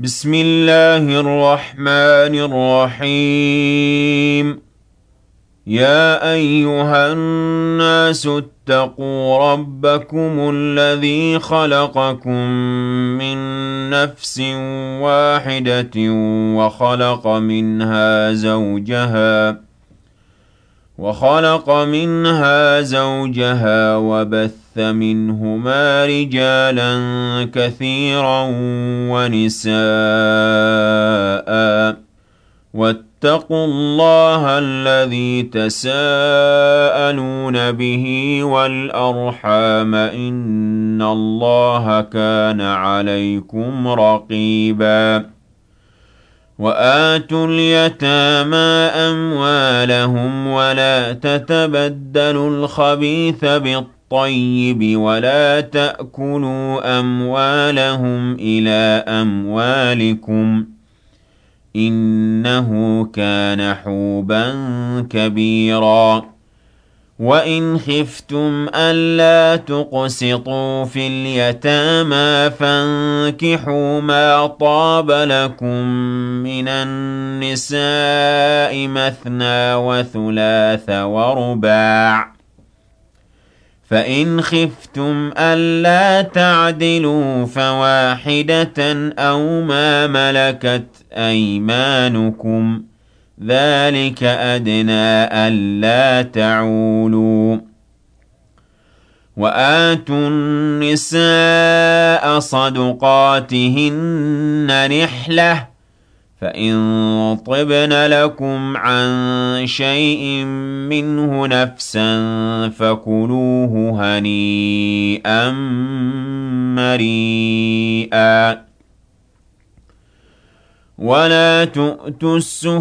بسم الله الرحمن الرحيم. يا أيها الناس اتقوا ربكم الذي خلقكم من نفس واحدة وخلق منها زوجها وبث منهما رجالا كثيرا ونساء. واتقوا الله الذي تساءلون به والأرحام إن الله كان عليكم رقيبا. وآتوا اليتامى أموالهم ولا تتبدلوا الخبيث بالطيب ولا تأكلوا أموالهم إلى أموالكم إنه كان حوبا كبيرا. وإن خفتم ألا تقسطوا في اليتامى فانكحوا ما طاب لكم من النساء مثنى وثلاث ورباع. فإن خفتم ألا تعدلوا فواحدة أو ما ملكت أيمانكم ذلك أدنى ألا تعولوا. وآتوا النساء صدقاتهن نحلة فإن طبن لكم عن شيء منه نفسا فكلوه هنيئا مريئا. ولا تؤتوا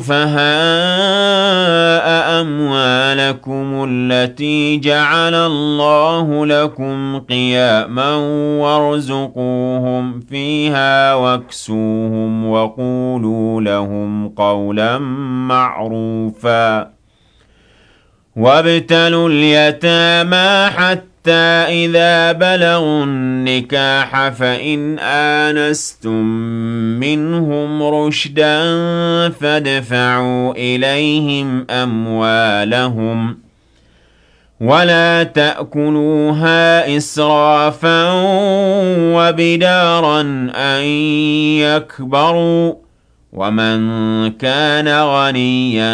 السفهاء أموالكم التي جعل الله لكم قياما وارزقوهم فيها واكسوهم وقولوا لهم قولا معروفا. وابتلوا اليتامى حتى إذا بلغوا النكاح فإن آنستم منهم رشدا فادفعوا إليهم أموالهم ولا تأكلوها إسرافا وبدارا أن يكبروا. ومن كان غنيا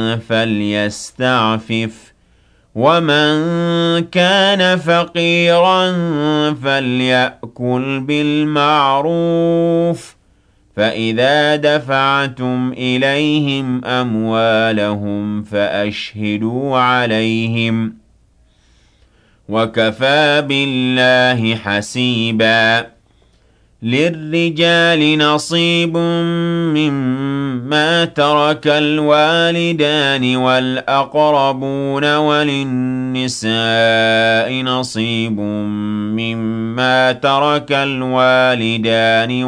فليستعفف ومن كان فقيرا فليأكل بالمعروف. فإذا دفعتم إليهم أموالهم فأشهدوا عليهم وكفى بالله حسيبا. للرجال نصيب مما ترك الوالدان والأقربون وللنساء نصيب مما ترك الوالدان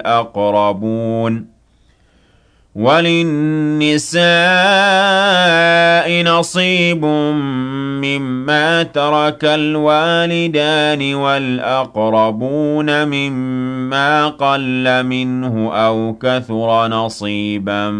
والأقربون مما قل منه أو كثر نصيبا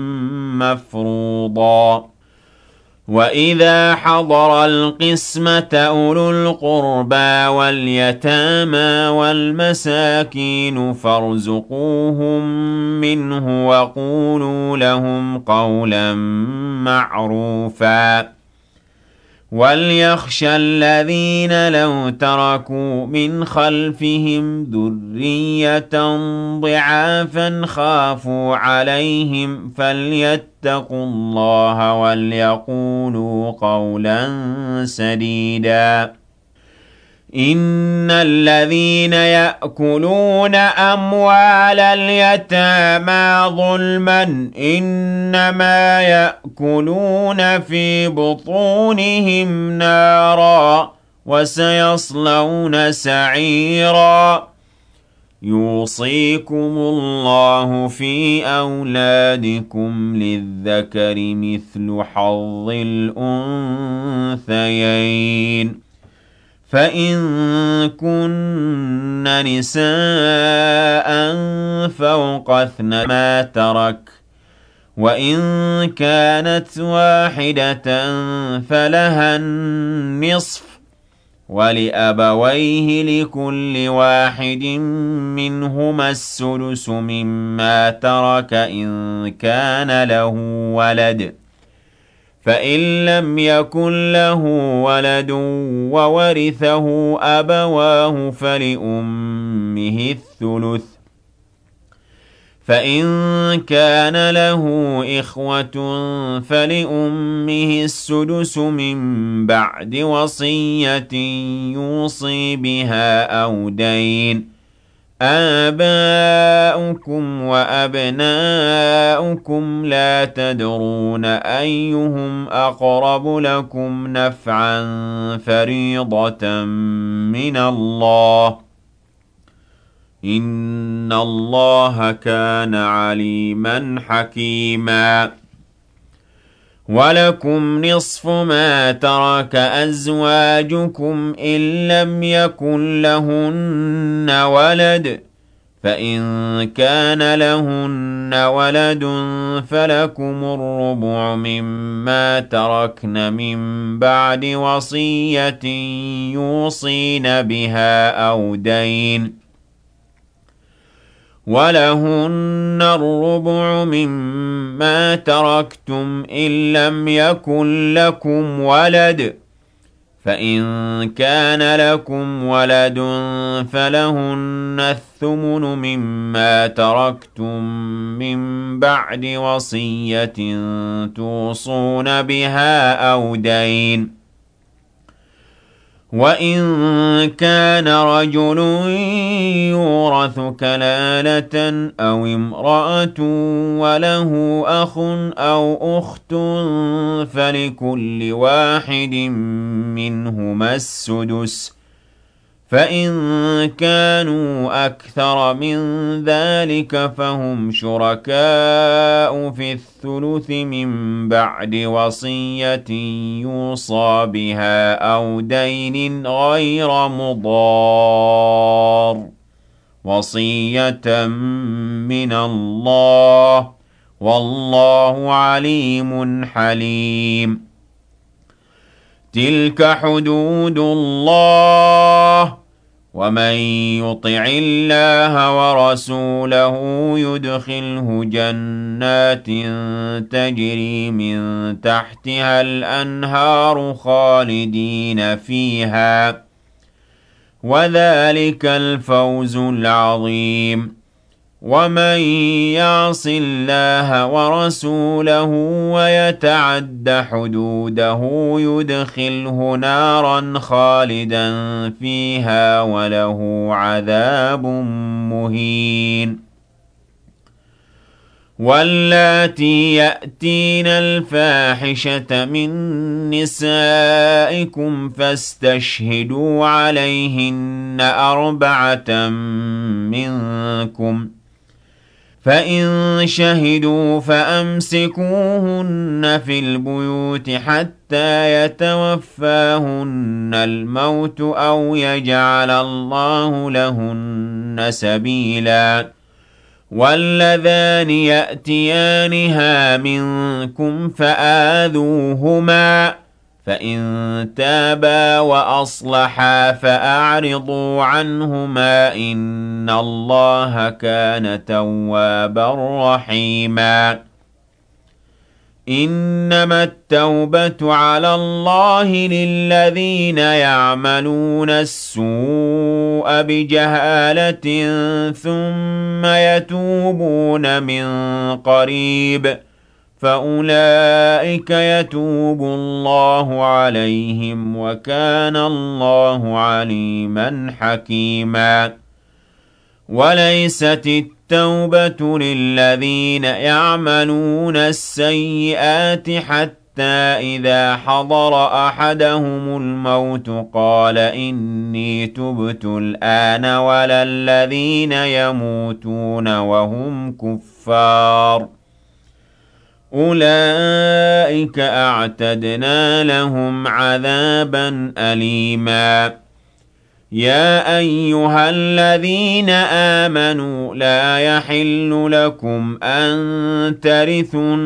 مفروضا. وإذا حضر القسمة أولو القربى واليتامى والمساكين فارزقوهم منه وقولوا لهم قولا معروفا. وليخشى الذين لو تركوا من خلفهم ذرية ضعافا خافوا عليهم فليتقوا الله وليقولوا قولا سديدا. إن الذين يأكلون أموال اليتامى ظلما إنما يأكلون في بطونهم نارا وسيصلون سعيرا. يوصيكم الله في أولادكم للذكر مثل حظ الأنثيين فإن كن نساء فوق 2 ما ترك، وإن كانت واحدة فلها النصف، ولأبويه لكل واحد منهما السدس مما ترك إن كان له ولد. فإن لم يكن له ولد وورثه أبواه فلأمه الثلث، فإن كان له إخوة فلأمه السدس من بعد وصية يوصي بها أو دين. آباؤكم وأبناؤكم لا تدرون أيهم أقرب لكم نفعا فريضة من الله، إن الله كان عليما حكيما. ولكم نصف ما ترك أزواجكم إن لم يكن لهن ولد، فإن كان لهن ولد فلكم الربع مما تركن من بعد وصية يوصين بها أو دين. ولهن الربع مما تركتم إن لم يكن لكم ولد، فإن كان لكم ولد فلهن الثمن مما تركتم من بعد وصية توصون بها أو دين. وإن كان رجل يورث كلالة أو امرأة وله أخ أو أخت فلكل واحد منهما السدس، فإن كانوا أكثر من ذلك فهم شركاء في الثلث من بعد وصية يوصى بها أو دين غير مضار، وصية من الله، والله عليم حليم. تلك حدود الله، ومن يطع الله ورسوله يدخله جنات تجري من تحتها الأنهار خالدين فيها، وذلك الفوز العظيم. ومن يعص الله ورسوله ويتعد حدوده يدخله نارا خالدا فيها وله عذاب مهين. واللاتي يأتين الفاحشة من نسائكم فاستشهدوا عليهن 4 منكم، فإن شهدوا فأمسكوهن في البيوت حتى يتوفاهن الموت أو يجعل الله لهن سبيلا. واللذان يأتيانها منكم فآذوهما، فإن تابا وأصلحا فأعرضوا عنهما إن الله كان توابا رحيما. إنما التوبة على الله للذين يعملون السوء بجهالة ثم يتوبون من قريب فأولئك يتوب الله عليهم وكان الله عليما حكيما. وليست التوبة للذين يعملون السيئات حتى إذا حضر أحدهم الموت قال إني تبت الآن، ولا الذين يموتون وهم كفار أولئك أعتدنا لهم عذابا أليما. يا أيها الذين آمنوا لا يحل لكم أن ترثوا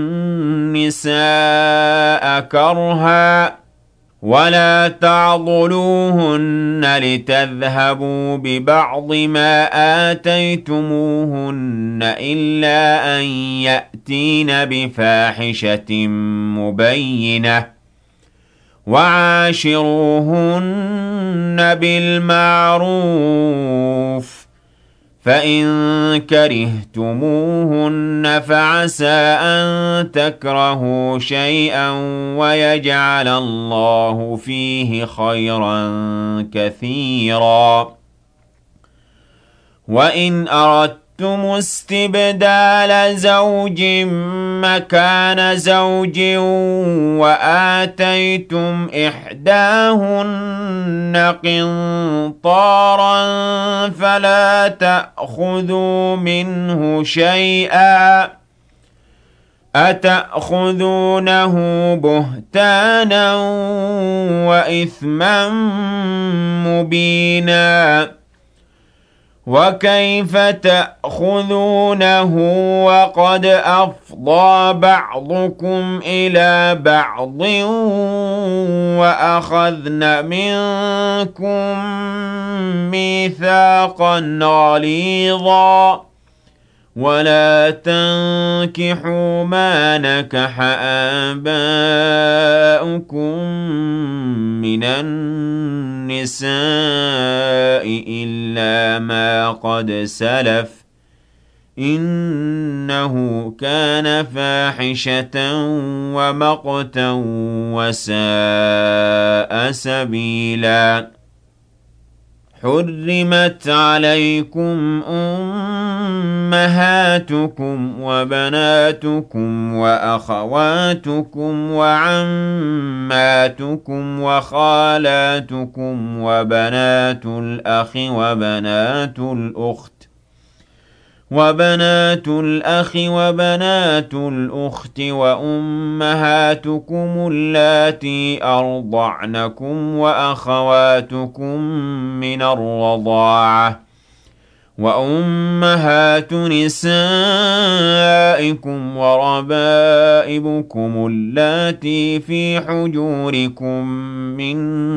النساء كرها ولا تعضلوهن لتذهبوا ببعض ما آتيتموهن إلا أن يأتين بفاحشة مبينة وعاشروهن بالمعروف فإن كرهتموهن فعسى أن تكرهوا شيئا ويجعل الله فيه خيرا كثيرا وإن أردتم استبدال زوج مكان زوج وآتيتم إحداهن قنطارا فلا تأخذوا منه شيئا أتأخذونه بهتانا وإثما مبينا وكيف تأخذونه وقد أفضى بعضكم إلى بعض وأخذن منكم ميثاقا غليظا ولا تنكحوا ما نكح آباؤكم من النساء إلا ما قد سلف إنه كان فاحشة ومقتا وساء سبيلا حرمت عليكم أمهاتكم وبناتكم وأخواتكم وعماتكم وخالاتكم وبنات الأخ وبنات الأخت وأمهاتكم اللاتي أرضعنكم وأخواتكم من الرضاعة وأمهات نسائكم وربائبكم اللاتي في حجوركم من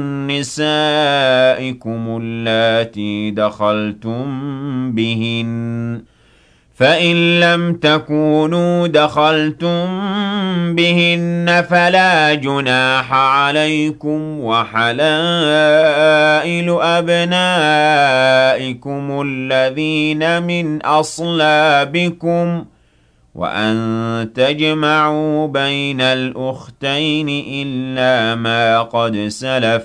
نسائكم اللاتي دخلتم بهن فإن لم تكونوا دخلتم بهن فلا جناح عليكم وحلائل أبنائكم الذين من أصلابكم وأن تجمعوا بين الأختين إلا ما قد سلف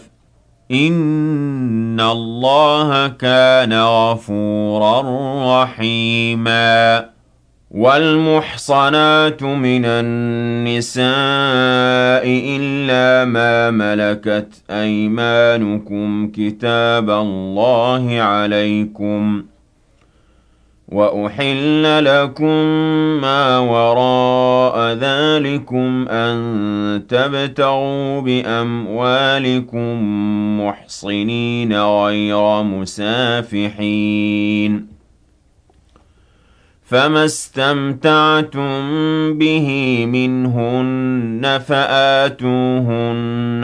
إن الله كان غفورا رحيما والمحصنات من النساء إلا ما ملكت أيمانكم كتاب الله عليكم وأحل لكم ما وراء ذلكم أن تبتغوا بأموالكم محصنين غير مسافحين فما استمتعتم به منهن فآتوهن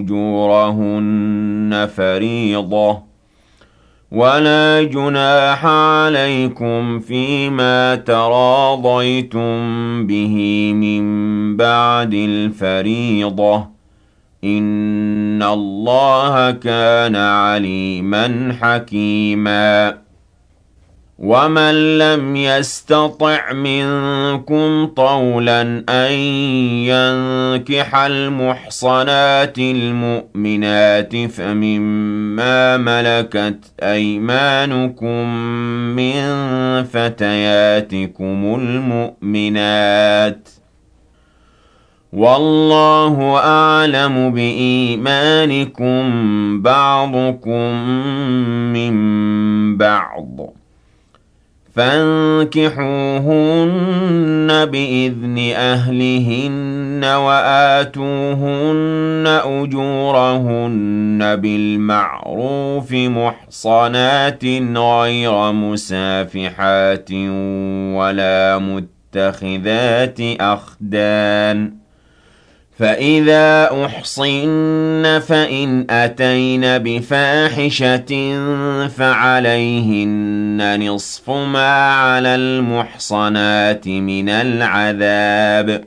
أجورهن فريضة ولا جناح عليكم فيما تراضيتم به من بعد الفريضة إن الله كان عليما حكيما ومن لم يستطع منكم طولا أن ينكح المحصنات المؤمنات فمما ملكت أيمانكم من فتياتكم المؤمنات والله أعلم بإيمانكم بعضكم من بعض فانكحوهن بإذن أهلهن وآتوهن أجورهن بالمعروف محصنات غير مسافحات ولا متخذات أخدان فإذا أحصن فإن أتين بفاحشة فعليهن نصف ما على المحصنات من العذاب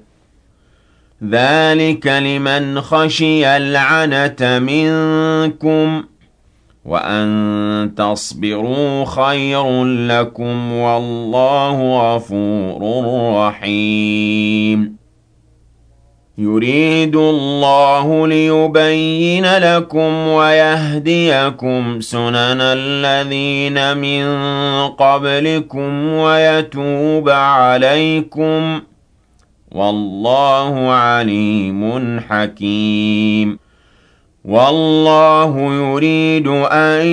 ذلك لمن خشي العنة منكم وأن تصبروا خير لكم والله غفور رحيم يريد الله ليبين لكم ويهديكم سنن الذين من قبلكم ويتوب عليكم والله عليم حكيم والله يريد أن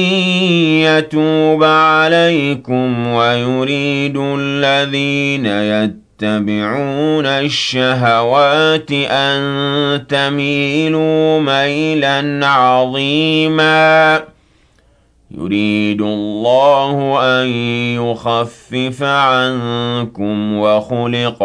يتوب عليكم ويريد الذين يتبعون الشهوات أن تميلوا ميلا عظيما يريد الله أن يخفف عنكم وخلق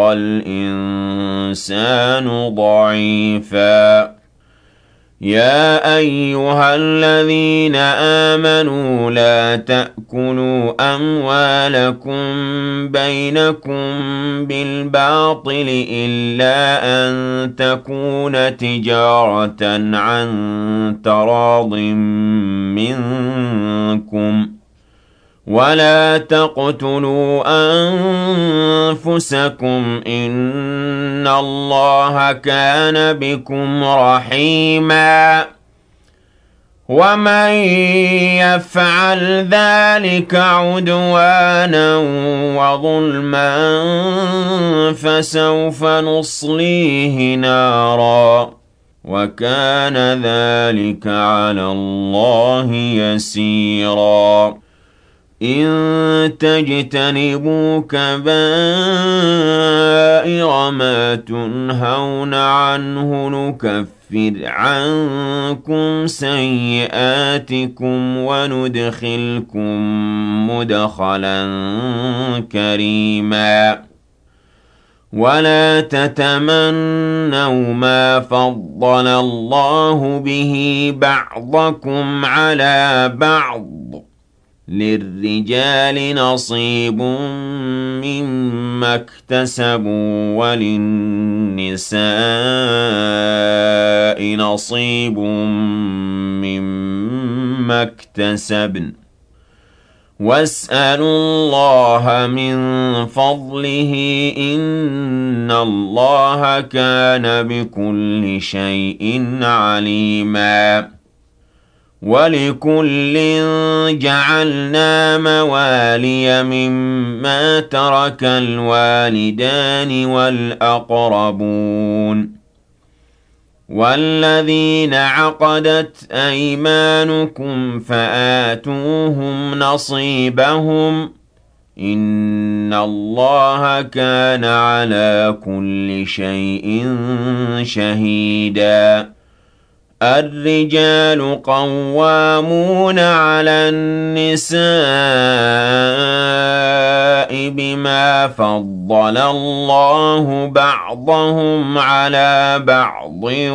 الإنسان ضعيفا يا أيها الذين آمنوا لا تأكلوا أموالكم بينكم بالباطل إلا أن تكون تجارة عن تراض منكم ولا تقتلوا أنفسكم إن الله كان بكم رحيما ومن يفعل ذلك عدوانا وظلما فسوف نصليه نارا وكان ذلك على الله يسيرا إن تجتنبوا كبائر ما تنهون عنه نكفر عنكم سيئاتكم وندخلكم مدخلا كريما ولا تتمنوا ما فضل الله به بعضكم على بعض للرجال نصيب مما اكتسبوا وللنساء نصيب مما اكتسبن واسألوا الله من فضله إن الله كان بكل شيء عليما ولكل جعلنا موالي مما ترك الوالدان والأقربون والذين عقدت أيمانكم فآتوهم نصيبهم إن الله كان على كل شيء شهيدا الرجال قوامون على النساء بما فضل الله بعضهم على بعض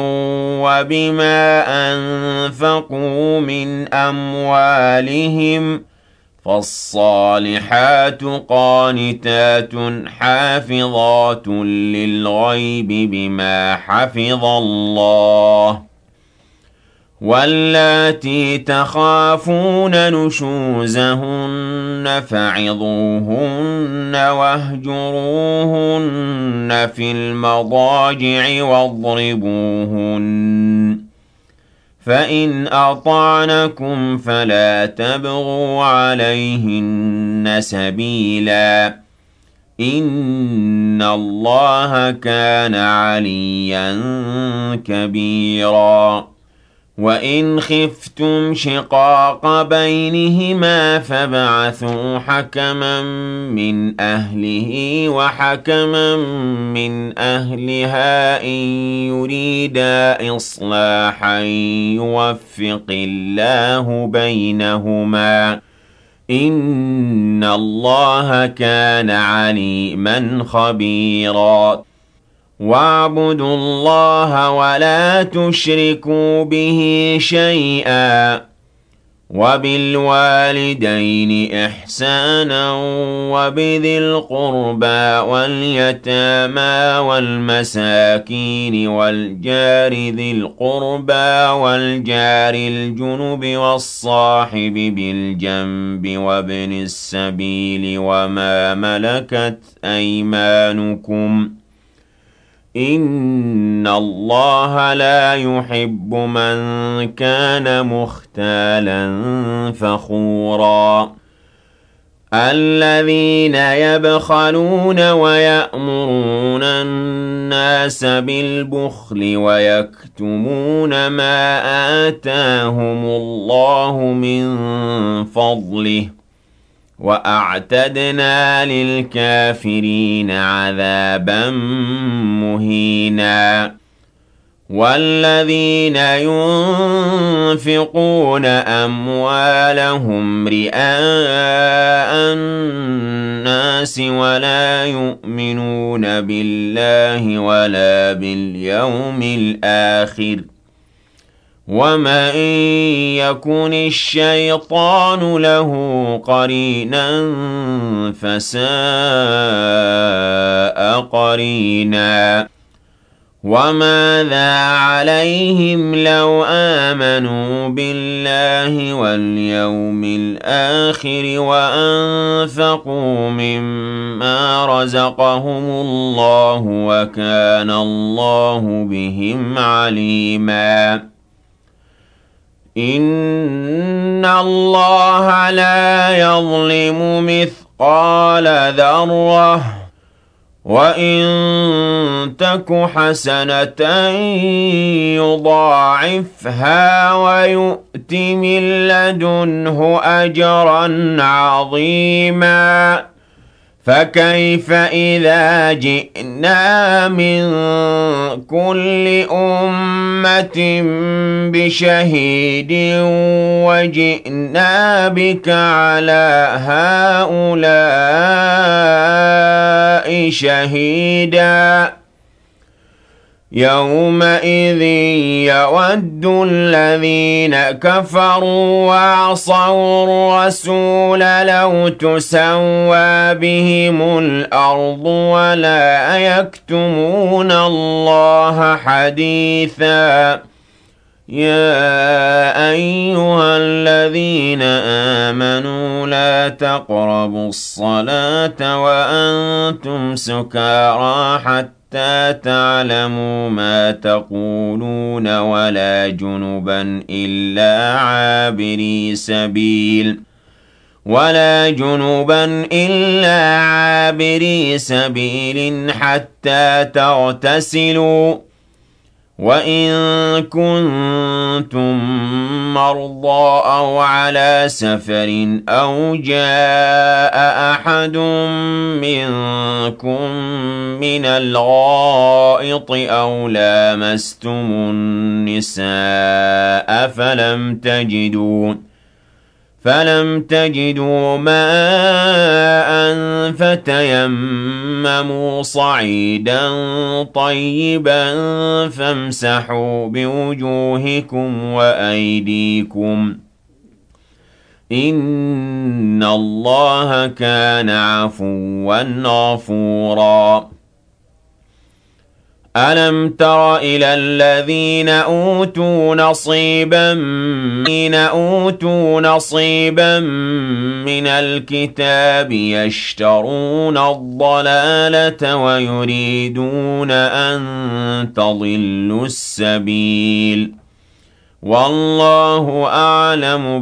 وبما أنفقوا من أموالهم فالصالحات قانتات حافظات للغيب بما حفظ الله واللاتي تخافون نشوزهن فعظوهن واهجروهن في المضاجع واضربوهن فإن أطعنكم فلا تبغوا عليهن سبيلا إن الله كان عليا كبيرا وَإِنْ خِفْتُمْ شِقَاقَ بَيْنِهِمَا فَابْعَثُوا حَكَمًا مِّنْ أَهْلِهِ وَحَكَمًا مِّنْ أَهْلِهَا إِن يُرِيدَا إِصْلَاحًا يُوَفِّقِ اللَّهُ بَيْنَهُمَا ۗ إِنَّ اللَّهَ كَانَ عَلِيمًا خَبِيرًا. وَاعْبُدُوا اللَّهَ وَلَا تُشْرِكُوا بِهِ شَيْئًا، وَبِالْوَالِدَيْنِ إِحْسَانًا، وَبِذِي الْقُرْبَىٰ وَالْيَتَامَىٰ وَالْمَسَاكِينِ وَالْجَارِ ذِي الْقُرْبَىٰ وَالْجَارِ الْجُنُبِ وَالصَّاحِبِ بِالْجَنبِ وَابْنِ السَّبِيلِ وَمَا مَلَكَتْ أَيْمَانُكُمْ ۗ إِنَّ اللَّهَ لَا يُحِبُّ مَن كَانَ مُخْتَالًا فَخُورًا. الَّذِينَ يَبْخَلُونَ وَيَأْمُرُونَ النَّاسَ بِالْبُخْلِ وَيَكْتُمُونَ مَا آتَاهُمُ اللَّهُ مِن فَضْلِهِ ۗ وَأَعْتَدْنَا لِلْكَافِرِينَ عَذَابًا مُّهِينًا. وَالَّذِينَ يُنفِقُونَ أَمْوَالَهُمْ رِئَاءَ النَّاسِ وَلَا يُؤْمِنُونَ بِاللَّهِ وَلَا بِالْيَوْمِ الْآخِرِ، وَمَن يَكُنِ الشَّيْطَانُ لَهُ قَرِينًا فَسَاءَ قَرِينًا. وَمَاذَا عَلَيْهِمْ لَوْ آمَنُوا بِاللَّهِ وَالْيَوْمِ الْآخِرِ وَأَنفَقُوا مِمَّا رَزَقَهُمُ اللَّهُ وَكَانَ اللَّهُ بِهِمْ عَلِيمًا. إِنَّ اللَّهَ لَا يَظْلِمُ مِثْقَالَ ذَرَّةٍ، وَإِن تَكُ حَسَنَةً يُضَاعِفْهَا وَيُؤْتِ مِن لَّدُنْهُ أَجْرًا عَظِيمًا. فَكَيْفَ إِذَا جِئْنَا مِن كُلِّ أُمَّةٍ بِشَهِيدٍ وَجِئْنَا بِكَ عَلَىٰ هَٰؤُلَاءِ شَهِيدًا؟ يَوْمَئِذٍ يَوَدُّ الَّذِينَ كَفَرُوا وَعَصَوُا الرَّسُولَ لَوْ تُسَوَّىٰ بِهِمُ الْأَرْضُ وَلَا يَكْتُمُونَ اللَّهَ حَدِيثًا. يَا أَيُّهَا الَّذِينَ آمَنُوا لَا تَقْرَبُوا الصَّلَاةَ وَأَنتُمْ سُكَارَىٰ حَتَّىٰ تَعْلَمُوا مَا تَقُولُونَ وَلَا جُنُبًا إِلَّا عَابِرِي سَبِيلٍ حَتَّىٰ تَغْتَسِلُوا، وَإِن كُنتُم مَّرْضَىٰ أَوْ عَلَىٰ سَفَرٍ أَوْ جَاءَ أَحَدٌ مِّنكُم مِّنَ الْغَائِطِ أَوْ لَامَسْتُمُ النِّسَاءَ فَلَمْ تَجِدُوا مَاءً فَتَيَمَّمُوا صَعِيدًا طَيِّبًا فَامْسَحُوا بِوُجُوهِكُمْ وَأَيْدِيكُمْ ۗ إِنَّ اللَّهَ كَانَ عَفُوًّا غَفُورًا. أَلَمْ تَرَ إِلَى الَّذِينَ أُوتُوا نَصِيبًا مِّنَ الْكِتَابِ يَشْتَرُونَ الضَّلَالَةَ وَيُرِيدُونَ أَن تَضِلُّوا السَّبِيلَ. وَاللَّهُ أَعْلَمُ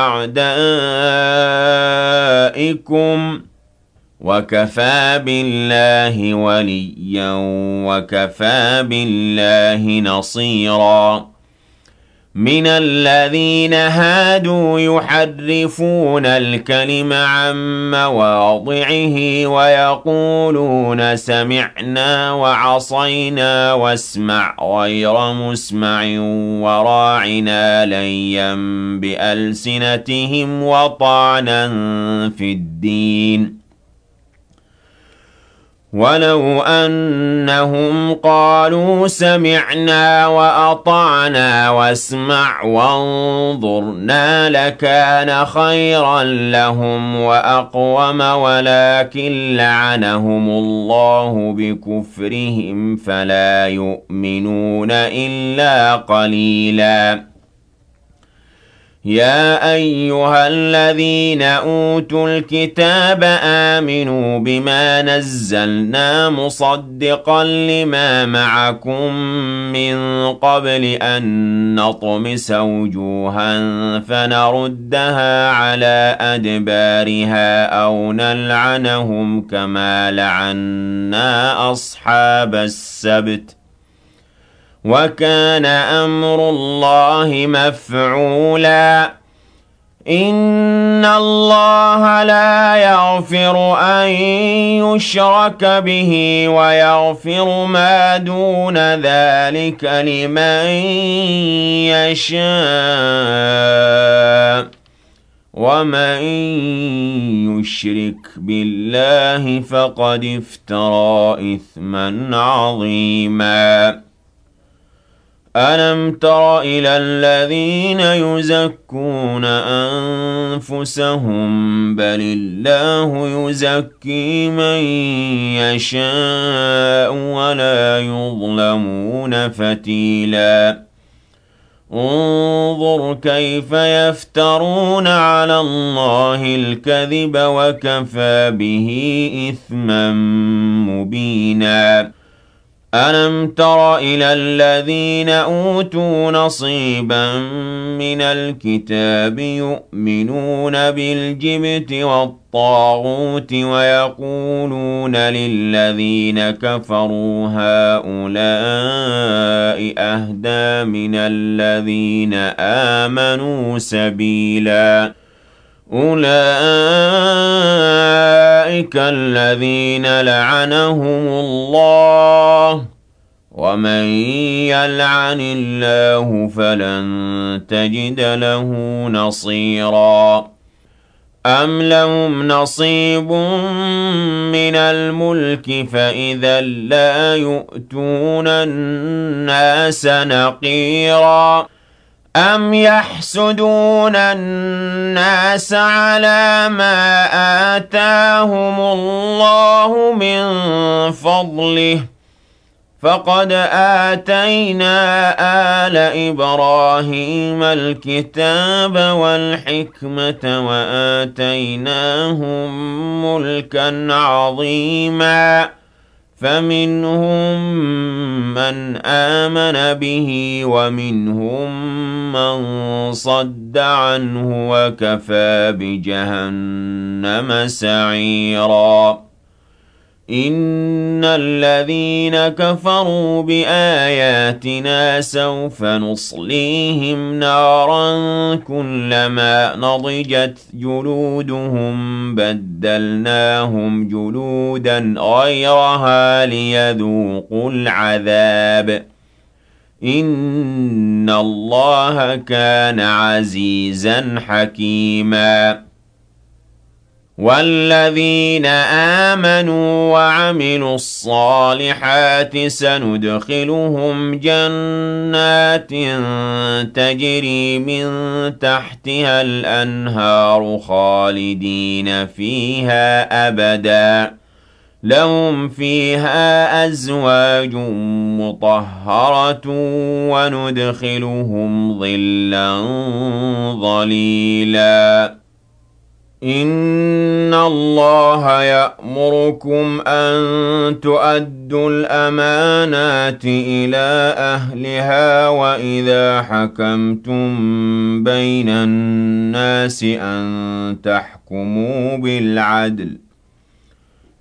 بِأَعْدَائِكُمْ ۚ وَكَفَىٰ بِاللَّهِ وَلِيًّا وَكَفَىٰ بِاللَّهِ نَصِيرًا. مِنَ الَّذِينَ هَادُوا يُحَرِّفُونَ الْكَلِمَ عَن مَّوَاضِعِهِ وَيَقُولُونَ سَمِعْنَا وَعَصَيْنَا وَاسْمَعْ غَيْرَ مُسْمَعٍ وَرَاعِنَا لَيًّا بِأَلْسِنَتِهِمْ وَطَعْنًا فِي الدِّينِ وَلَوْ أَنَّهُمْ قَالُوا سَمِعْنَا وَأَطَعْنَا وَاسْمَعْ وَانظُرْنَا لَكَانَ خَيْرًا لَّهُمْ وَأَقْوَمَ وَلَٰكِن لَّعَنَهُمُ اللَّهُ بِكُفْرِهِمْ فَلَا يُؤْمِنُونَ إِلَّا قَلِيلًا يَا أَيُّهَا الَّذِينَ أُوتُوا الْكِتَابَ آمِنُوا بِمَا نَزَّلْنَا مُصَدِّقًا لِّمَا مَعَكُم مِّن قَبْلِ أَن نَّطْمِسَ وُجُوهًا فَنَرُدَّهَا عَلَىٰ أَدْبَارِهَا أَوْ نَلْعَنَهُمْ كَمَا لَعَنَّا أَصْحَابَ السَّبْتِ ۚ وَكَانَ أَمْرُ اللَّهِ مَفْعُولًا إِنَّ اللَّهَ لَا يَغْفِرُ أَن يُشْرَكَ بِهِ وَيَغْفِرُ مَا دُونَ ذَلِكَ لِمَن يَشَاءُ ۚ وَمَن يُشْرِكْ بِاللَّهِ فَقَدِ افْتَرَىٰ إِثْمًا عَظِيمًا أَلَمْ تَرَ إِلَى الَّذِينَ يُزَكُّونَ أَنفُسَهُم ۚ بَلِ اللَّهُ يُزَكِّي مَن يَشَاءُ وَلَا يُظْلَمُونَ فَتِيلًا انظُرْ كَيْفَ يَفْتَرُونَ عَلَى اللَّهِ الْكَذِبَ وَكَفَىٰ بِهِ إِثْمًا مُّبِينًا أَلَمْ تَرَ إِلَى الَّذِينَ أُوتُوا نَصِيبًا مِّنَ الْكِتَابِ يُؤْمِنُونَ بِالْجِبْتِ وَالطَّاغُوتِ وَيَقُولُونَ لِلَّذِينَ كَفَرُوا هَٰؤُلَاءِ أَهْدَىٰ مِنَ الَّذِينَ آمَنُوا سَبِيلًا أُولَٰئِكَ الَّذِينَ لَعَنَهُمُ اللَّهُ ۖ وَمَن يَلْعَنِ اللَّهُ فَلَن تَجِدَ لَهُ نَصِيرًا أَمْ لَهُمْ نَصِيبٌ مِّنَ الْمُلْكِ فَإِذًا لَّا يُؤْتُونَ النَّاسَ نَقِيرًا أَمْ يَحْسُدُونَ النَّاسَ عَلَىٰ مَا آتَاهُمُ اللَّهُ مِن فَضْلِهِ ۖ فَقَدْ آتَيْنَا آلَ إِبْرَاهِيمَ الْكِتَابَ وَالْحِكْمَةَ وَآتَيْنَاهُم مُّلْكًا عَظِيمًا فَمِنْهُم مَّنْ آمَنَ بِهِ وَمِنْهُم مَّن صَدَّ عَنْهُ ۚ وَكَفَىٰ بِجَهَنَّمَ سَعِيرًا إِنَّ الَّذِينَ كَفَرُوا بِآيَاتِنَا سَوْفَ نُصْلِيهِمْ نَارًا كُلَّمَا نَضِجَتْ جُلُودُهُم بَدَّلْنَاهُمْ جُلُودًا غَيْرَهَا لِيَذُوقُوا الْعَذَابَ إِنَّ اللَّهَ كَانَ عَزِيزًا حَكِيمًا وَالَّذِينَ آمَنُوا وَعَمِلُوا الصَّالِحَاتِ سَنُدْخِلُهُمْ جَنَّاتٍ تَجْرِي مِن تَحْتِهَا الْأَنْهَارُ خَالِدِينَ فِيهَا أَبَدًا لَّهُمْ فِيهَا أَزْوَاجٌ مُّطَهَّرَةٌ وَنُدْخِلُهُمْ ظِلًّا ظَلِيلًا إِنَّ اللَّهَ يَأْمُرُكُمْ أَن تُؤَدُّوا الْأَمَانَاتِ إِلَىٰ أَهْلِهَا وَإِذَا حَكَمْتُم بَيْنَ النَّاسِ أَن تَحْكُمُوا بِالْعَدْلِ ۚ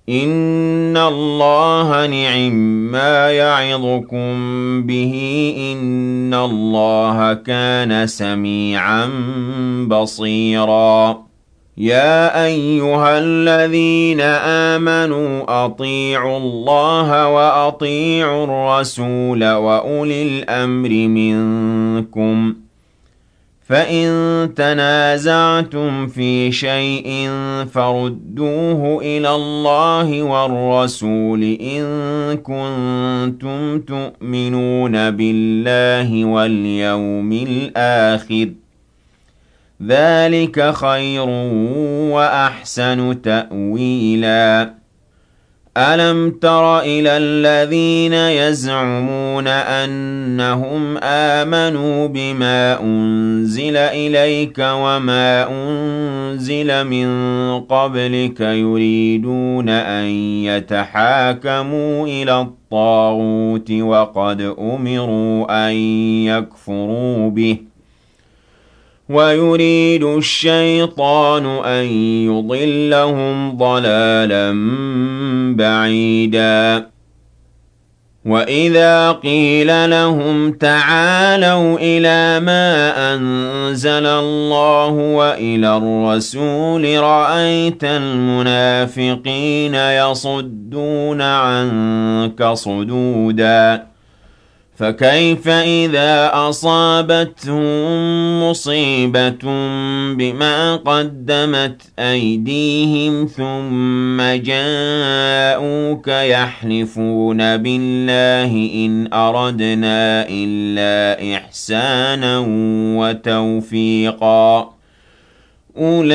إِنَّ اللَّهَ نِعِمَّا يَعِظُكُم بِهِ ۗ إِنَّ اللَّهَ كَانَ سَمِيعًا بَصِيرًا يَا أَيُّهَا الَّذِينَ آمَنُوا أَطِيعُوا اللَّهَ وَأَطِيعُوا الرَّسُولَ وَأُولِي الْأَمْرِ مِنكُمْ ۖ فَإِن تَنَازَعْتُمْ فِي شَيْءٍ فَرُدُّوهُ إِلَى اللَّهِ وَالرَّسُولِ إِن كُنتُمْ تُؤْمِنُونَ بِاللَّهِ وَالْيَوْمِ الْآخِرِ ۚ ذَٰلِكَ خَيْرٌ وَأَحْسَنُ تَأْوِيلًا أَلَمْ تَرَ إِلَى الَّذِينَ يَزْعُمُونَ أَنَّهُمْ آمَنُوا بِمَا أُنزِلَ إِلَيْكَ وَمَا أُنزِلَ مِن قَبْلِكَ يُرِيدُونَ أَن يَتَحَاكَمُوا إِلَى الطَّاغُوتِ وَقَدْ أُمِرُوا أَن يَكْفُرُوا بِهِ ۚ وَيُرِيدُ الشَّيْطَانُ أَن يُضِلَّهُمْ ضَلَالًا بَعِيدًا وَإِذَا قِيلَ لَهُمْ تَعَالَوْا إِلَىٰ مَا أَنزَلَ اللَّهُ وَإِلَى الرَّسُولِ رَأَيْتَ الْمُنَافِقِينَ يَصُدُّونَ عَنكَ صُدُودًا فَكَيْفَ إِذَا أَصَابَتْهُم مُّصِيبَةٌ بِمَا قَدَّمَتْ أَيْدِيهِمْ ثُمَّ جَاءُوكَ يَحْلِفُونَ بِاللَّهِ إِنْ أَرَدْنَا إِلَّا إِحْسَانًا وَتَوْفِيقًا أُولَٰئِكَ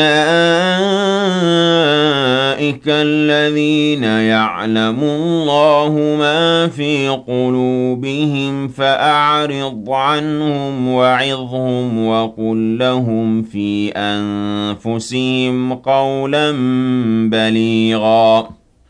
الَّذِينَ يَعْلَمُ اللَّهُ مَا فِي قُلُوبِهِمْ فَأَعْرِضْ عَنْهُمْ وَعِظْهُمْ وَقُل لَّهُمْ فِي أَنفُسِهِمْ قَوْلًا بَلِيغًا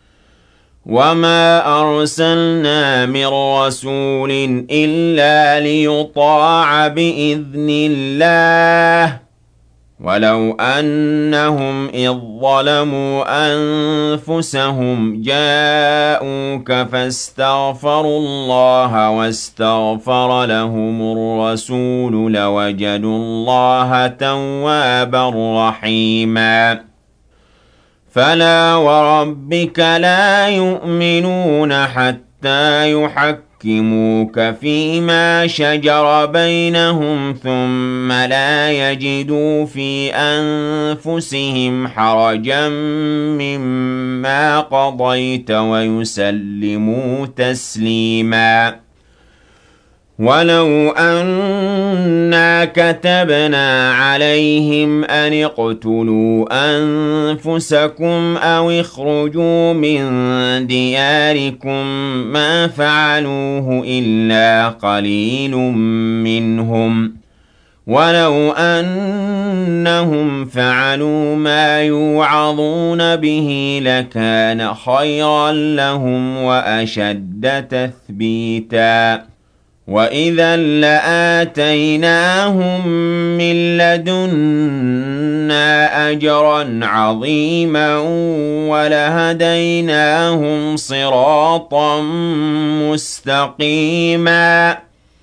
وَمَا أَرْسَلْنَا مِن رَّسُولٍ إِلَّا لِيُطَاعَ بِإِذْنِ اللَّهِ وَلَوْ أَنَّهُمْ إِذ ظَّلَمُوا أَنفُسَهُمْ جَاءُوكَ فَاسْتَغْفَرُوا اللَّهَ وَاسْتَغْفَرَ لَهُمُ الرَّسُولُ لَوَجَدُوا اللَّهَ تَوَّابًا رَّحِيمًا فَلَا وَرَبِّكَ لَا يُؤْمِنُونَ حَتَّىٰ يُحَكِّمُوكَ فِيمَا شَجَرَ بَيْنَهُمْ ثُمَّ لَا يَجِدُوا فِي أَنفُسِهِمْ حَرَجًا مِّمَّا قَضَيْتَ وَيُسَلِّمُوا تَسْلِيمًا وَلَوْ أَنَّا كَتَبْنَا عَلَيْهِمْ أَنِ اقْتُلُوا أَنفُسَكُمْ أَوِ اخْرُجُوا مِن دِيَارِكُم مَّا فَعَلُوهُ إِلَّا قَلِيلٌ مِّنْهُمْ ۖ وَلَوْ أَنَّهُمْ فَعَلُوا مَا يُوعَظُونَ بِهِ لَكَانَ خَيْرًا لَّهُمْ وَأَشَدَّ تَثْبِيتًا وَإِذًا لَّآتَيْنَاهُم مِّن لَّدُنَّا أَجْرًا عَظِيمًا وَلَهَدَيْنَاهُمْ صِرَاطًا مُّسْتَقِيمًا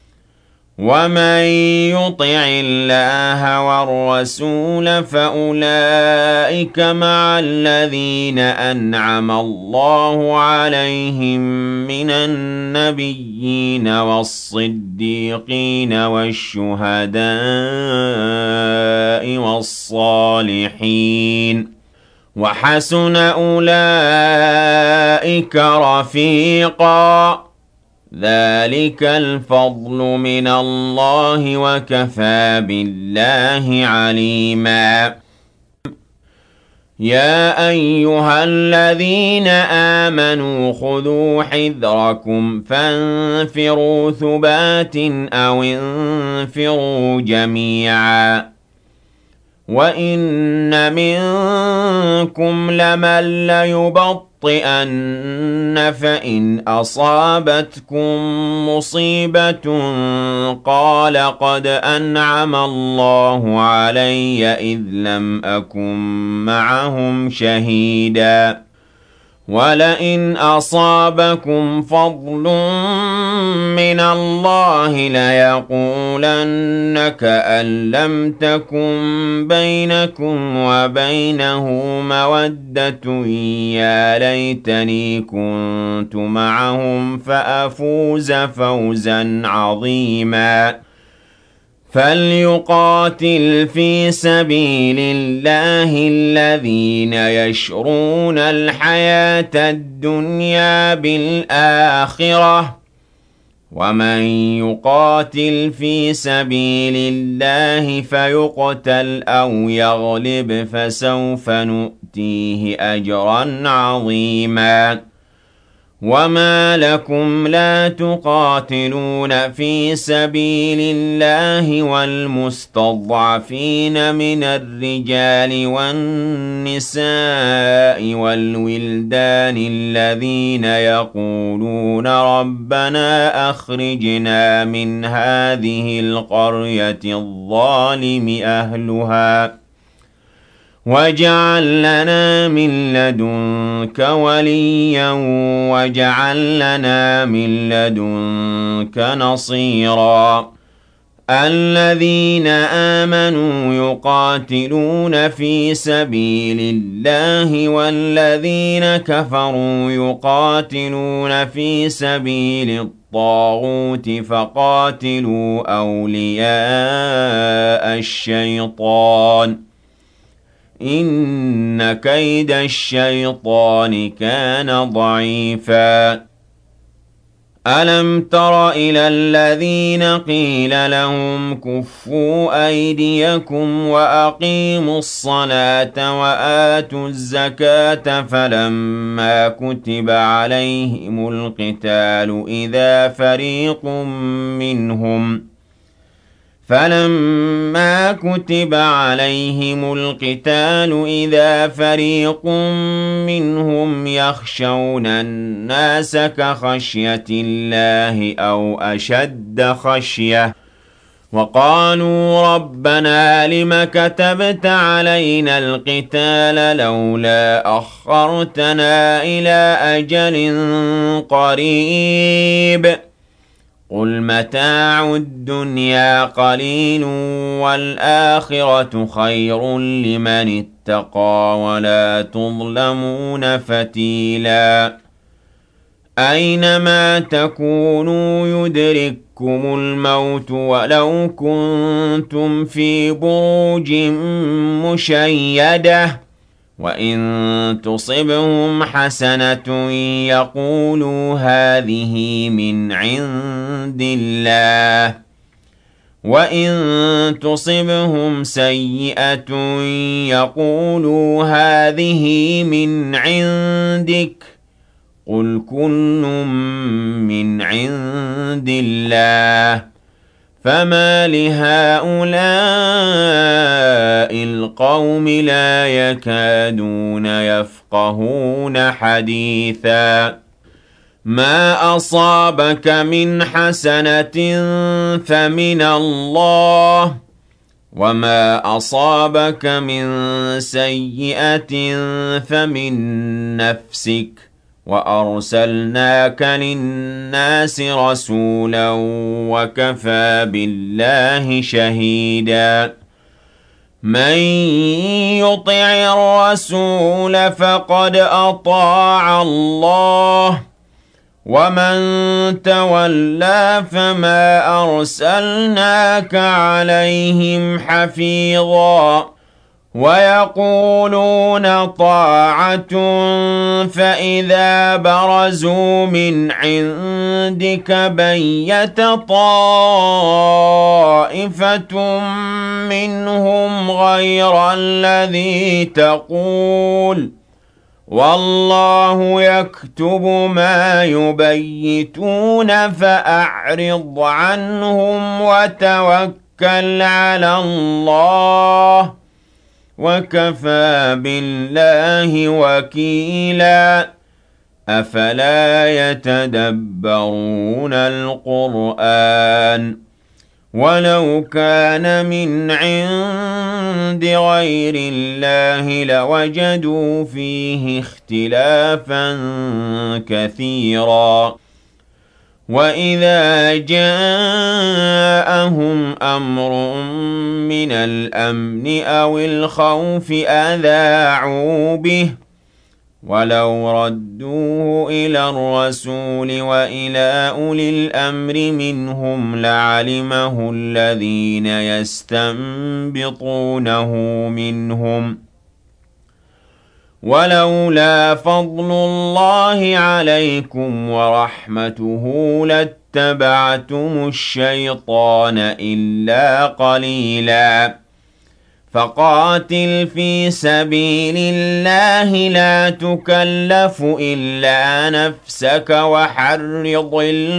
وَمَن يُطِعِ اللَّهَ وَالرَّسُولَ فَأُولَٰئِكَ مَعَ الَّذِينَ أَنْعَمَ اللَّهُ عَلَيْهِم مِّنَ النَّبِيِّينَ وَالصِّدِّيقِينَ وَالشُّهَدَاءِ وَالصَّالِحِينَ ۚ وَحَسُنَ أُولَٰئِكَ رَفِيقًا ذَٰلِكَ الْفَضْلُ مِنَ اللَّهِ ۚ وَكَفَىٰ بِاللَّهِ عَلِيمًا يَا أَيُّهَا الَّذِينَ آمَنُوا خُذُوا حِذْرَكُمْ فَانفِرُوا ثُبَاتٍ أَوِ انفِرُوا جَمِيعًا وَإِنَّ مِنكُمْ لَمَن لَّيُبَطِّئَنَّ فَإِنْ أَصَابَتْكُم مُّصِيبَةٌ قَالَ قَدْ أَنْعَمَ اللَّهُ عَلَيَّ إِذْ لَمْ أَكُن مَّعَهُمْ شَهِيدًا وَلَئِنْ أَصَابَكُمْ فَضْلٌ مِّنَ اللَّهِ لَيَقُولَنَّ كَأَن لَّمْ تَكُن بَيْنَكُمْ وَبَيْنَهُ مَوَدَّةٌ يَا لَيْتَنِي كُنتُ مَعَهُمْ فَأَفُوزَ فَوْزًا عَظِيمًا فَلْيُقَاتِلْ فِي سَبِيلِ اللَّهِ الَّذِينَ يَشْرُونَ الْحَيَاةَ الدُّنْيَا بِالْآخِرَةِ ۖ وَمَن يُقَاتِلْ فِي سَبِيلِ اللَّهِ فَيُقْتَلْ أَوْ يَغْلِبْ فَسَوْفَ نُؤْتِيهِ أَجْرًا عَظِيمًا وَمَا لَكُمْ لَا تُقَاتِلُونَ فِي سَبِيلِ اللَّهِ وَالْمُسْتَضْعَفِينَ مِنَ الرِّجَالِ وَالنِّسَاءِ وَالْوِلْدَانِ الَّذِينَ يَقُولُونَ رَبَّنَا أَخْرِجْنَا مِنْ هَٰذِهِ الْقَرْيَةِ الظَّالِمِ أَهْلُهَا وَاجْعَل لَّنَا مِن لَّدُنكَ وَلِيًّا وَاجْعَل لَّنَا مِن لَّدُنكَ نَصِيرًا الَّذِينَ آمَنُوا يُقَاتِلُونَ فِي سَبِيلِ اللَّهِ وَالَّذِينَ كَفَرُوا يُقَاتِلُونَ فِي سَبِيلِ الطَّاغُوتِ فَقَاتِلُوا أَوْلِيَاءَ الشَّيْطَانِ ۖ إِنَّ كَيْدَ الشَّيْطَانِ كَانَ ضَعِيفًا أَلَمْ تَرَ إِلَى الَّذِينَ قِيلَ لَهُمْ كُفُّوا أَيْدِيَكُمْ وَأَقِيمُوا الصَّلَاةَ وَآتُوا الزَّكَاةَ فَلَمَّا كُتِبَ عَلَيْهِمُ الْقِتَالُ إِذَا فَرِيقٌ مِّنْهُمْ يَخْشَوْنَ النَّاسَ كَخَشْيَةِ اللَّهِ أَوْ أَشَدَّ خَشْيَةً وَقَالُوا رَبَّنَا لِمَ كَتَبْتَ عَلَيْنَا الْقِتَالَ لَوْلَا أَخَّرْتَنَا إِلَىٰ أَجَلٍ قَرِيبٍ قُلْ مَتَاعُ الدُّنْيَا قَلِيلٌ وَالْآخِرَةُ خَيْرٌ لِّمَنِ اتَّقَىٰ وَلَا تُظْلَمُونَ فَتِيلًا أَيْنَمَا تَكُونُوا يُدْرِككُّمُ الْمَوْتُ وَلَوْ كُنتُمْ فِي بُرُوجٍ مُّشَيَّدَةٍ وَإِن تُصِبْهُمْ حَسَنَةٌ يَقُولُوا هَٰذِهِ مِنْ عِندِ اللَّهِ وَإِن تُصِبْهُمْ سَيِّئَةٌ يَقُولُوا هَٰذِهِ مِنْ عِندِكَ قُلْ كُلٌّ مِّنْ عِندِ اللَّهِ فَمَالِ هَٰؤُلَاءِ الْقَوْمِ لَا يَكَادُونَ يَفْقَهُونَ حَدِيثًا مَا أَصَابَكَ مِنْ حَسَنَةٍ فَمِنَ اللَّهِ وَمَا أَصَابَكَ مِن سَيِّئَةٍ فَمِن نَّفْسِكَ وَأَرْسَلْنَاكَ لِلنَّاسِ رَسُولًا وَكَفَىٰ بِاللَّهِ شَهِيدًا مَن يُطِعِ الرَّسُولَ فَقَدْ أَطَاعَ اللَّهَ وَمَن تَوَلَّىٰ فَمَا أَرْسَلْنَاكَ عَلَيْهِمْ حَفِيظًا وَيَقُولُونَ طَاعَةٌ فَإِذَا بَرَزُوا مِنْ عِندِكَ بَيَّتَ طَائِفَةٌ مِّنْهُمْ غَيْرَ الَّذِي تَقُولُ وَاللَّهُ يَكْتُبُ مَا يُبَيِّتُونَ فَأَعْرِضْ عَنْهُمْ وَتَوَكَّلْ عَلَى اللَّهِ وَكَفَىٰ بِاللَّهِ وَكِيلًا أَفَلَا يَتَدَبَّرُونَ الْقُرْآنَ وَلَوْ كَانَ مِنْ عِندِ عند غير الله لوجدوا فيه اختلافا كثيرا وإذا جاءهم أمر من الأمن أو الخوف أذاعوا به ولو ردوه إلى الرسول وإلى أولي الأمر منهم لعلمه الذين يستنبطونه منهم ولولا فضل الله عليكم ورحمته لاتبعتم الشيطان إلا قليلا فقاتل في سبيل الله لا تكلف إلا نفسك وحرض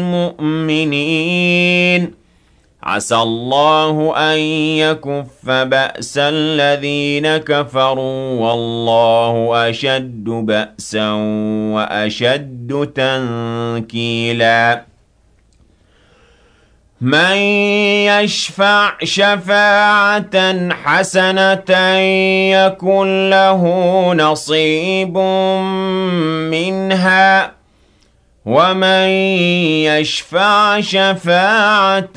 المؤمنين عسى الله أن يكف بأس الذين كفروا والله أشد بأسا وأشد تنكيلا من يشفع شفاعة حسنة يكن له نصيب منها ومن يشفع شفاعة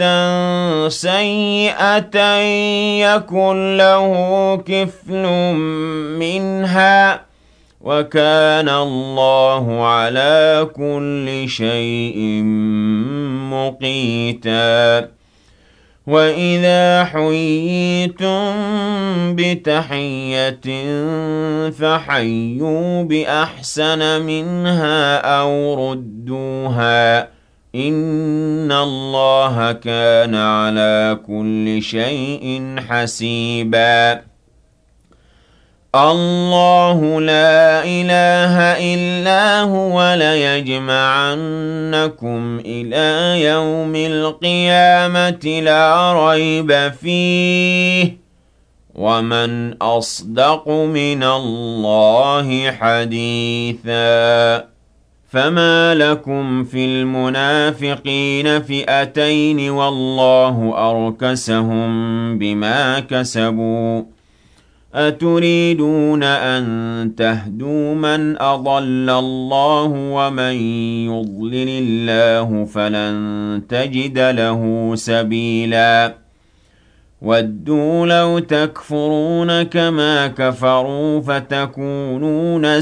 سيئة يكن له كفل منها وكان الله على كل شيء مقيتا وإذا حييتم بتحية فحيوا بأحسن منها أو ردوها إن الله كان على كل شيء حسيبا الله لا إله إلا هو ليجمعنكم إلى يوم القيامة لا ريب فيه ومن أصدق من الله حديثا فما لكم في المنافقين فئتين والله أركسهم بما كسبوا أتريدون أن تهدوا من أضل الله ومن يضلل الله فلن تجد له سبيلا ودوا لو تكفرون كما كفروا فتكونون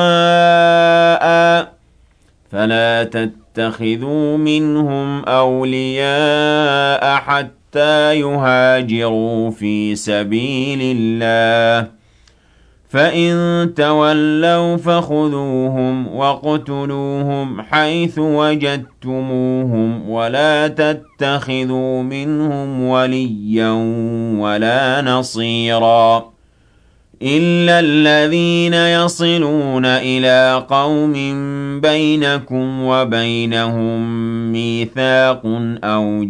سواء فلا تتخذوا منهم أولياء حتى يهاجروا في سبيل الله فإن تولوا فخذوهم واقتلوهم حيث وجدتموهم ولا تتخذوا منهم وليا ولا نصيرا إلا الذين يصلون إلى قوم بينكم وبينهم ميثاق أو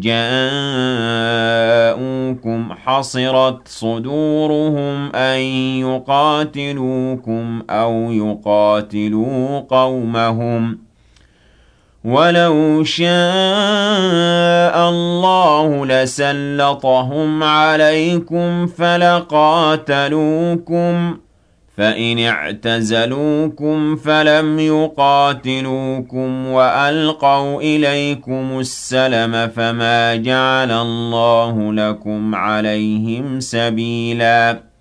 جاءوكم حصرت صدورهم أن يقاتلوكم أو يقاتلوا قومهم ولو شاء الله لسلطهم عليكم فلقاتلوكم فإن اعتزلوكم فلم يقاتلوكم وألقوا إليكم السلم فما جعل الله لكم عليهم سبيلا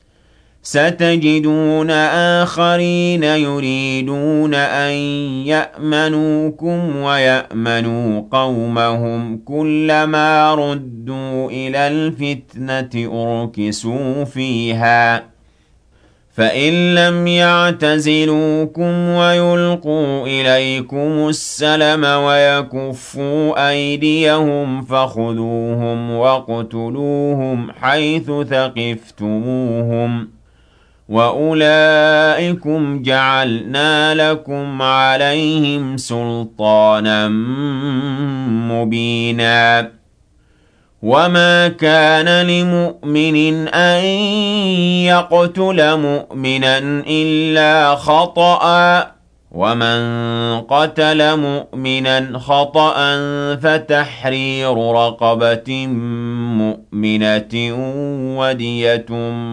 ستجدون آخرين يريدون أن يأمنوكم ويأمنوا قومهم كلما ردوا إلى الفتنة أركسوا فيها فإن لم يعتزلوكم ويلقوا إليكم السلم ويكفوا أيديهم فخذوهم واقتلوهم حيث ثقفتموهم وأولئكم جعلنا لكم عليهم سلطانا مبينا وما كان لمؤمن أن يقتل مؤمنا إلا خطأ ومن قتل مؤمنا خطأ فتحرير رقبة مؤمنة ودية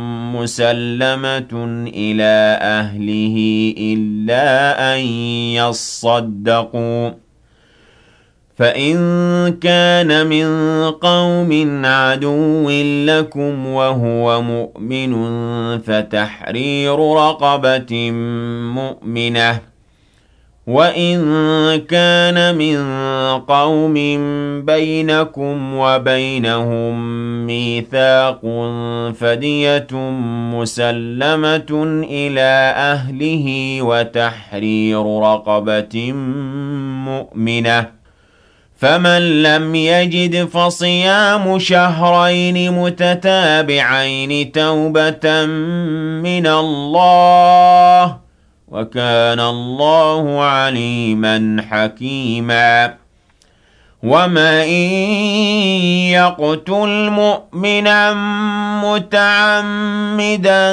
مسلمة إلى أهله إلا أن يصدقوا. فإن كان من قوم عدو لكم وهو مؤمن فتحرير رقبة مؤمنة، وإن كان من قوم بينكم وبينهم ميثاق فدية مسلمة إلى أهله وتحرير رقبة مؤمنة. فمن لم يجد فصيام شهرين متتابعين توبة من الله، وكان الله عليما حكيما. ومن يقتل مؤمنا متعمدا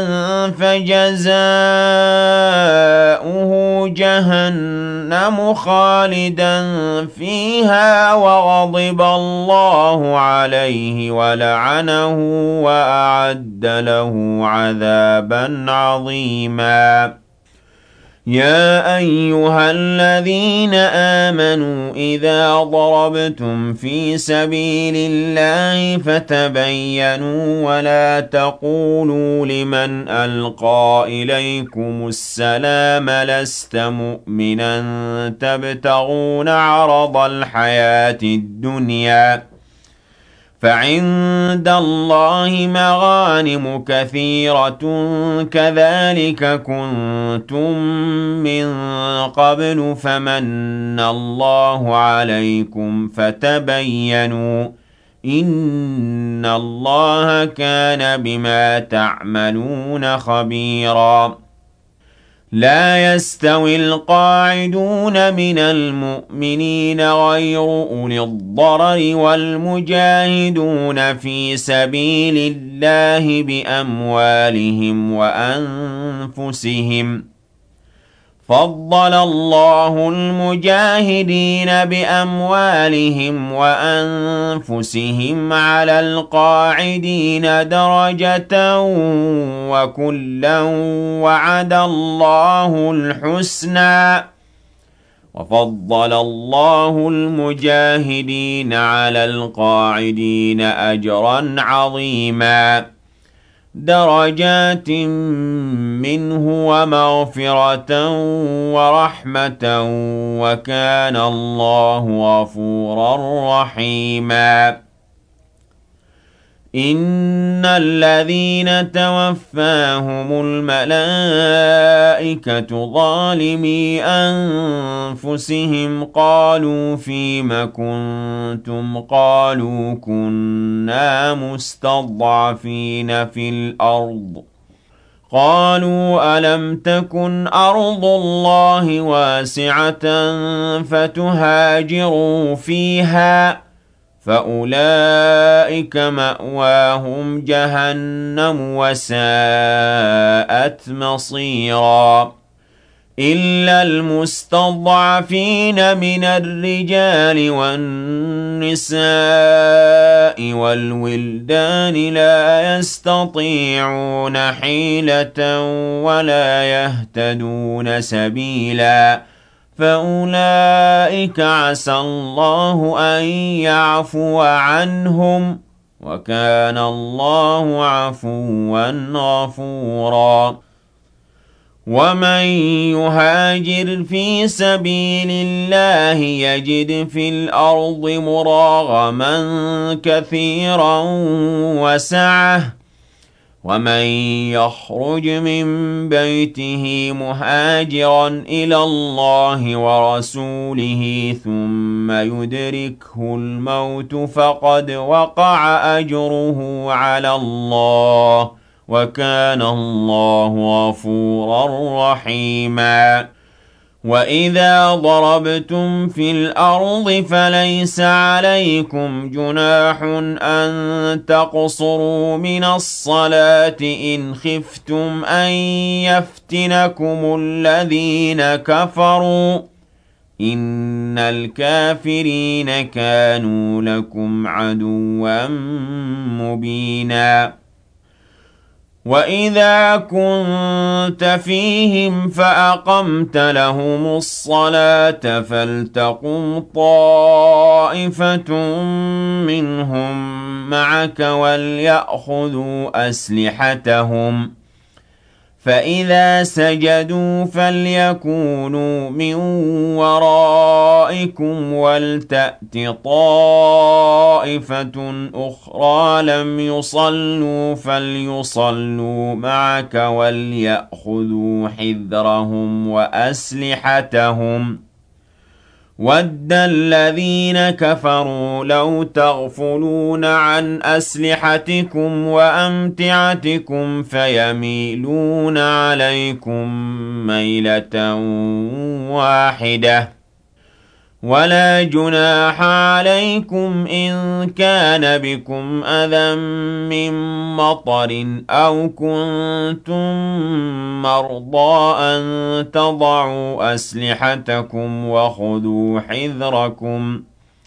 فجزاؤه جهنم خالدا فيها وغضب الله عليه ولعنه وأعد له عذابا عظيما. يا أيها الذين آمنوا إذا ضربتم في سبيل الله فتبينوا ولا تقولوا لمن ألقى إليكم السلام لست مؤمنا تبتغون عرض الحياة الدنيا، فعند الله مغانم كثيرة كذلك كنتم من قبل فمن الله عليكم فتبينوا إن الله كان بما تعملون خبيرا. لا يستوي القاعدون من المؤمنين غير أولي الضرر والمجاهدون في سبيل الله بأموالهم وأنفسهم. فضل الله المجاهدين بأموالهم وأنفسهم على القاعدين درجة وكلا وعد الله الحسنى. وفضل الله المجاهدين على القاعدين أجرا عظيما، درجات منه ومغفرة ورحمة وكان الله غفورا رحيما. إن الذين توفاهم الملائكة ظالمي أنفسهم قالوا فيم كنتم قالوا كنا مستضعفين في الأرض قالوا ألم تكن أرض الله واسعة فتهاجروا فيها فأولئك مأواهم جهنم وساءت مصيرا. إلا المستضعفين من الرجال والنساء والولدان لا يستطيعون حيلة ولا يهتدون سبيلا فأولئك عسى الله أن يعفو عنهم وكان الله عفوا غفورا. ومن يهاجر في سبيل الله يجد في الأرض مراغما كثيرا وسعة ومن يخرج من بيته مهاجرا إلى الله ورسوله ثم يدركه الموت فقد وقع أجره على الله وكان الله غفورا رحيما. وإذا ضربتم في الأرض فليس عليكم جناح أن تقصروا من الصلاة إن خفتم أن يفتنكم الذين كفروا إِنَّ الْكَافِرِينَ كَانُوا لَكُمْ عَدُوًّا مُّبِينًا وَإِذَا كُنتَ فِيهِمْ فَأَقَمْتَ لَهُمُ الصَّلَاةَ فَلْتَقُمْ طَائِفَةٌ مِّنْهُم مَّعَكَ وَلْيَأْخُذُوا أَسْلِحَتَهُمْ فَإِذَا سَجَدُوا فَلْيَكُونُوا مِن وَرَائِكُمْ وَلْتَأْتِ طَائِفَةٌ أُخْرَىٰ لَمْ يُصَلُّوا فَلْيُصَلُّوا مَعَكَ وَلْيَأْخُذُوا حِذْرَهُمْ وَأَسْلِحَتَهُمْ وَدَّ الَّذِينَ كَفَرُوا لَوْ تَغْفُلُونَ عَنْ أَسْلِحَتِكُمْ وَأَمْتِعَتِكُمْ فَيَمِيلُونَ عَلَيْكُم مَّيْلَةً وَاحِدَةً وَلَا جُنَاحَ عَلَيْكُمْ إِن كَانَ بِكُمْ أَذًى مِّن مَّطَرٍ أَوْ كُنتُم مَّرْضَىٰ أَن تَضَعُوا أَسْلِحَتَكُمْ وَخُذُوا حِذْرَكُمْ ۗ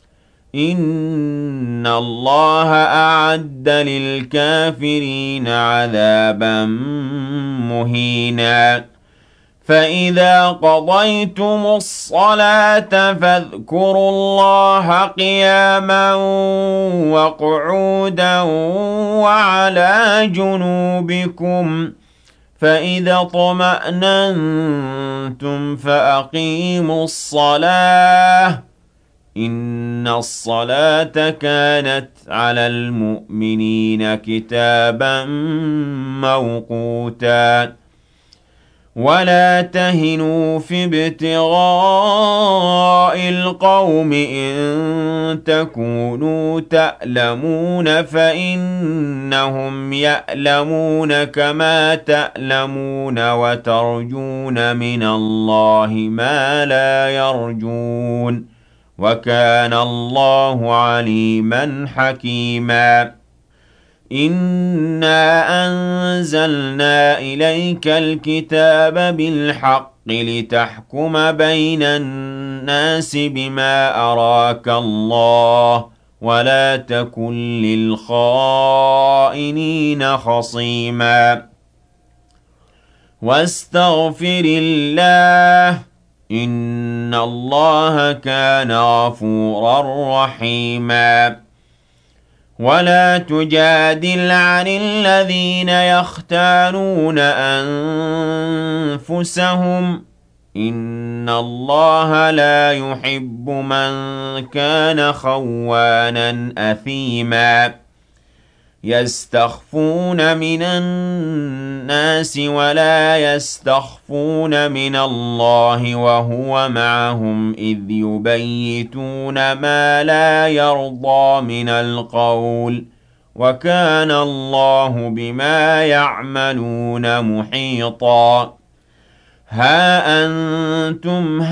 إِنَّ اللَّهَ أَعَدَّ لِلْكَافِرِينَ عَذَابًا مُّهِينًا فَإِذَا قَضَيْتُمُ الصَّلَاةَ فَاذْكُرُوا اللَّهَ قِيَامًا وَقُعُودًا وَعَلَىٰ جُنُوبِكُمْ فَإِذَا اطْمَأْنَنتُمْ فَأَقِيمُوا الصَّلَاةَ إِنَّ الصَّلَاةَ كَانَتْ عَلَى الْمُؤْمِنِينَ كِتَابًا مَّوْقُوتًا وَلَا تَهِنُوا فِي ابْتِغَاءِ الْقَوْمِ إِن تَكُونُوا تَأْلَمُونَ فَإِنَّهُمْ يَأْلَمُونَ كَمَا تَأْلَمُونَ وَتَرْجُونَ مِنَ اللَّهِ مَا لَا يَرْجُونَ وَكَانَ اللَّهُ عَلِيمًا حَكِيمًا إِنَّا أَنزَلْنَا إِلَيْكَ الْكِتَابَ بِالْحَقِّ لِتَحْكُمَ بَيْنَ النَّاسِ بِمَا أَرَاكَ اللَّهُ وَلَا تَكُن لِّلْخَائِنِينَ خَصِيمًا وَاسْتَغْفِرِ اللَّهَ إِنَّ اللَّهَ كَانَ غَفُورًا رَّحِيمًا وَلَا تُجَادِلْ عَنِ الَّذِينَ يَخْتَانُونَ أَنفُسَهُمْ ۚ إِنَّ اللَّهَ لَا يُحِبُّ مَن كَانَ خَوَّانًا أَثِيمًا يَسْتَخْفُونَ مِنَ النَّاسِ وَلَا يَسْتَخْفُونَ مِنَ اللَّهِ وَهُوَ مَعَهُمْ إِذْ يُبَيِّتُونَ مَا لَا يَرْضَىٰ مِنَ الْقَوْلِ ۚ وَكَانَ اللَّهُ بِمَا يَعْمَلُونَ مُحِيطًا هَا أَنتُمْ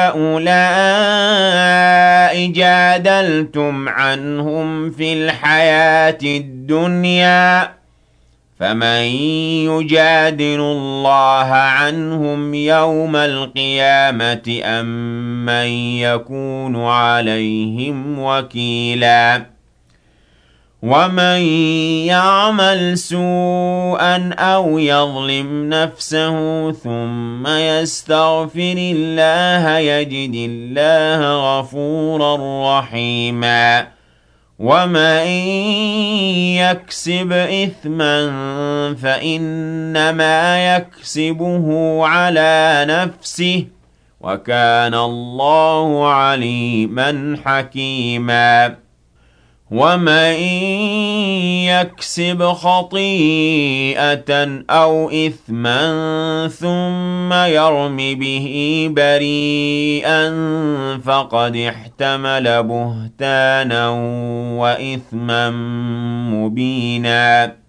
هَٰؤُلَاءِ جَادَلْتُمْ عَنْهُمْ فِي الْحَيَاةِ الدُّنْيَا فَمَن يُجَادِلُ اللَّهَ عَنْهُمْ يَوْمَ الْقِيَامَةِ أَم مَّن يَكُونُ عَلَيْهِمْ وَكِيلًا وَمَن يَعْمَلْ سُوءًا أَوْ يَظْلِمْ نَفْسَهُ ثُمَّ يَسْتَغْفِرِ اللَّهَ يَجِدِ اللَّهَ غَفُورًا رَّحِيمًا وَمَن يَكْسِبْ إِثْمًا فَإِنَّمَا يَكْسِبُهُ عَلَىٰ نَفْسِهِ وَكَانَ اللَّهُ عَلِيمًا حَكِيمًا وَمَن يَكْسِبْ خَطِيئَةً أَوْ إِثْمًا ثُمَّ يَرْمِ بِهِ بَرِيئًا فَقَدِ احْتَمَلَ بُهْتَانًا وَإِثْمًا مُّبِينًا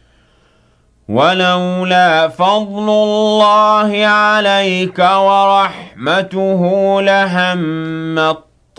وَلَوْلَا فَضْلُ اللَّهِ عَلَيْكَ وَرَحْمَتُهُ لَهَمَّت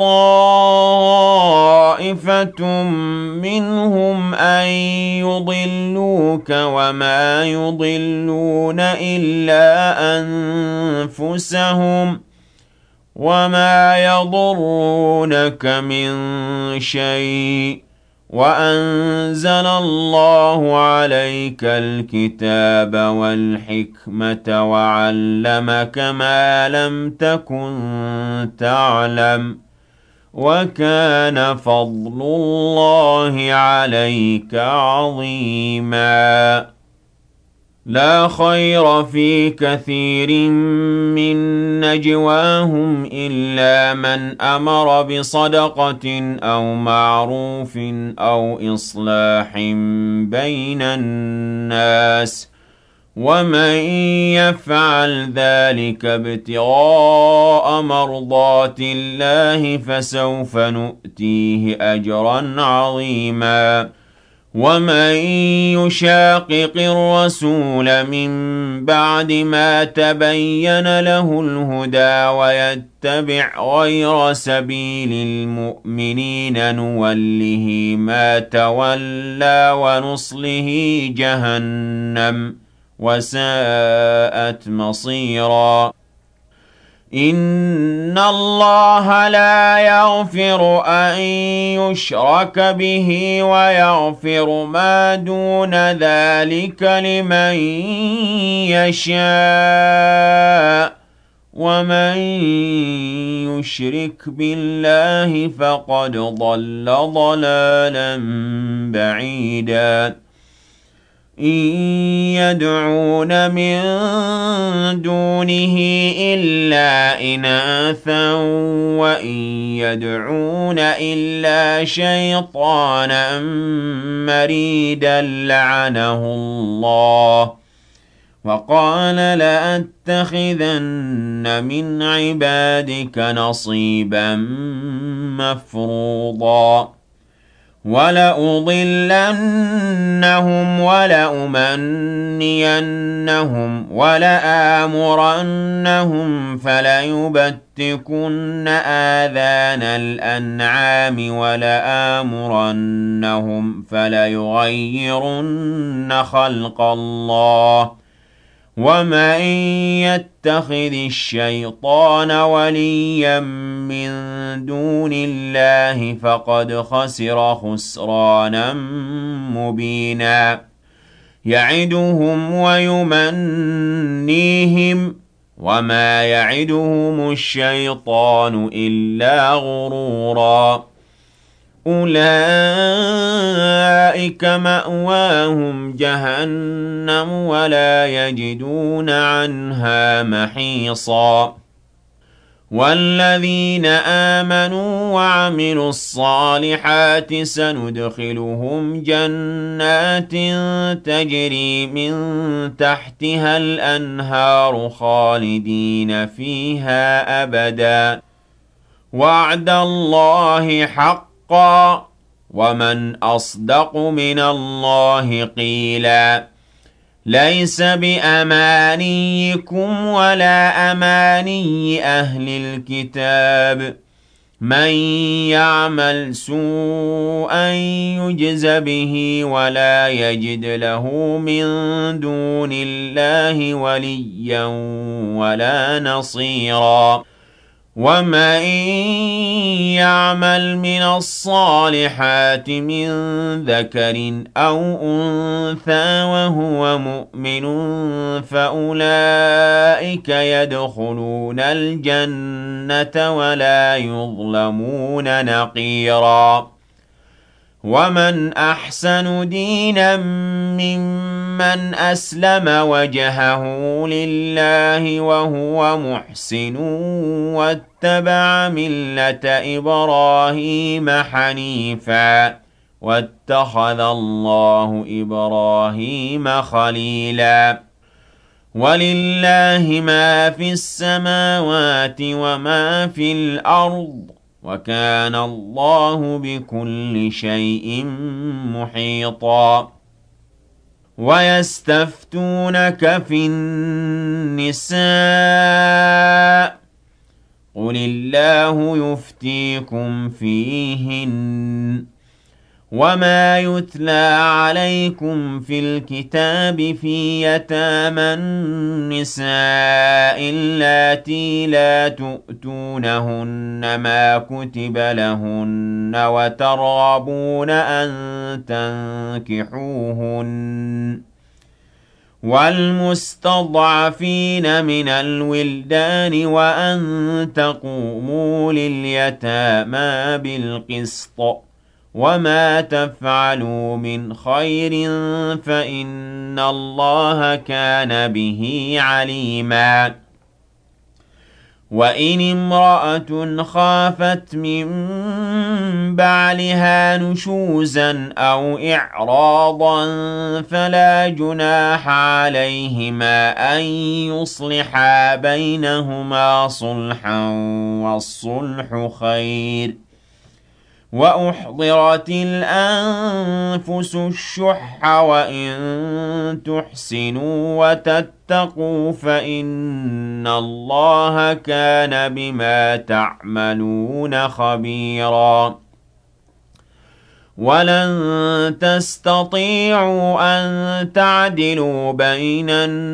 طَّائِفَةٌ مِّنْهُمْ أَن يُضِلُّوكَ وَمَا يُضِلُّونَ إِلَّا أَنفُسَهُمْ ۖ وما يضرونك من شيء وأنزل الله عليك الكتاب والحكمة وعلمك ما لم تكن تعلم وكان فضل الله عليك عظيما لا خير في كثير من نجواهم إلا من أمر بصدقة أو معروف أو إصلاح بين الناس ومن يفعل ذلك ابتغاء مرضات الله فسوف نؤتيه أجرا عظيما ومن يشاقق الرسول من بعد ما تبين له الهدى ويتبع غير سبيل المؤمنين نوله ما تولى ونصله جهنم وساءت مصيرا إن الله لا يغفر أن يشرك به ويغفر ما دون ذلك لمن يشاء ومن يشرك بالله فقد ضل ضلالا بعيدا إن يدعون من دونه إلا إناثا وإن يدعون إلا شيطانا مريدا لعنه الله وقال لأتخذن من عبادك نصيبا مفروضا ولأضلنهم ولأمنينهم ولآمرنهم فليبتكن آذان الأنعام ولآمرنهم فليغيرن خلق الله ومن يتخذ الشيطان وليا من دون الله فقد خسر خسرانا مبينا يعدهم ويمنيهم وما يعدهم الشيطان إلا غرورا أولئك مأواهم جهنم ولا يجدون عنها محيصا والذين آمنوا وعملوا الصالحات سندخلهم جنات تجري من تحتها الأنهار خالدين فيها أبدا وعد الله حقا ومن أصدق من الله قيلا ليس بأمانيكم ولا أماني أهل الكتاب من يعمل سوءا يجز به ولا يجد له من دون الله وليا ولا نصيرا ومن يعمل من الصالحات من ذكر أو أنثى وهو مؤمن فأولئك يدخلون الجنة ولا يظلمون نقيرا ومن أحسن دينا ممن أسلم وجهه لله وهو محسن واتبع ملة إبراهيم حنيفا واتخذ الله إبراهيم خليلا ولله ما في السماوات وما في الأرض وكان الله بكل شيء محيطا ويستفتونك في النساء قل الله يفتيكم فيهن وما يتلى عليكم في الكتاب في يتامى النساء اللاتي لا تؤتونهن ما كتب لهن وترغبون أن تنكحوهن والمستضعفين من الولدان وأن تقوموا لليتامى بالقسط وما تفعلوا من خير فإن الله كان به عليما وإن امرأة خافت من بعلها نشوزا أو إعراضا فلا جناح عليهما أن يصلحا بينهما صلحا والصلح خير وأحضرت الأنفس الشح وإن تحسنوا وتتقوا فإن الله كان بما تعملون خبيرا ولن تستطيعوا أن تعدلوا بين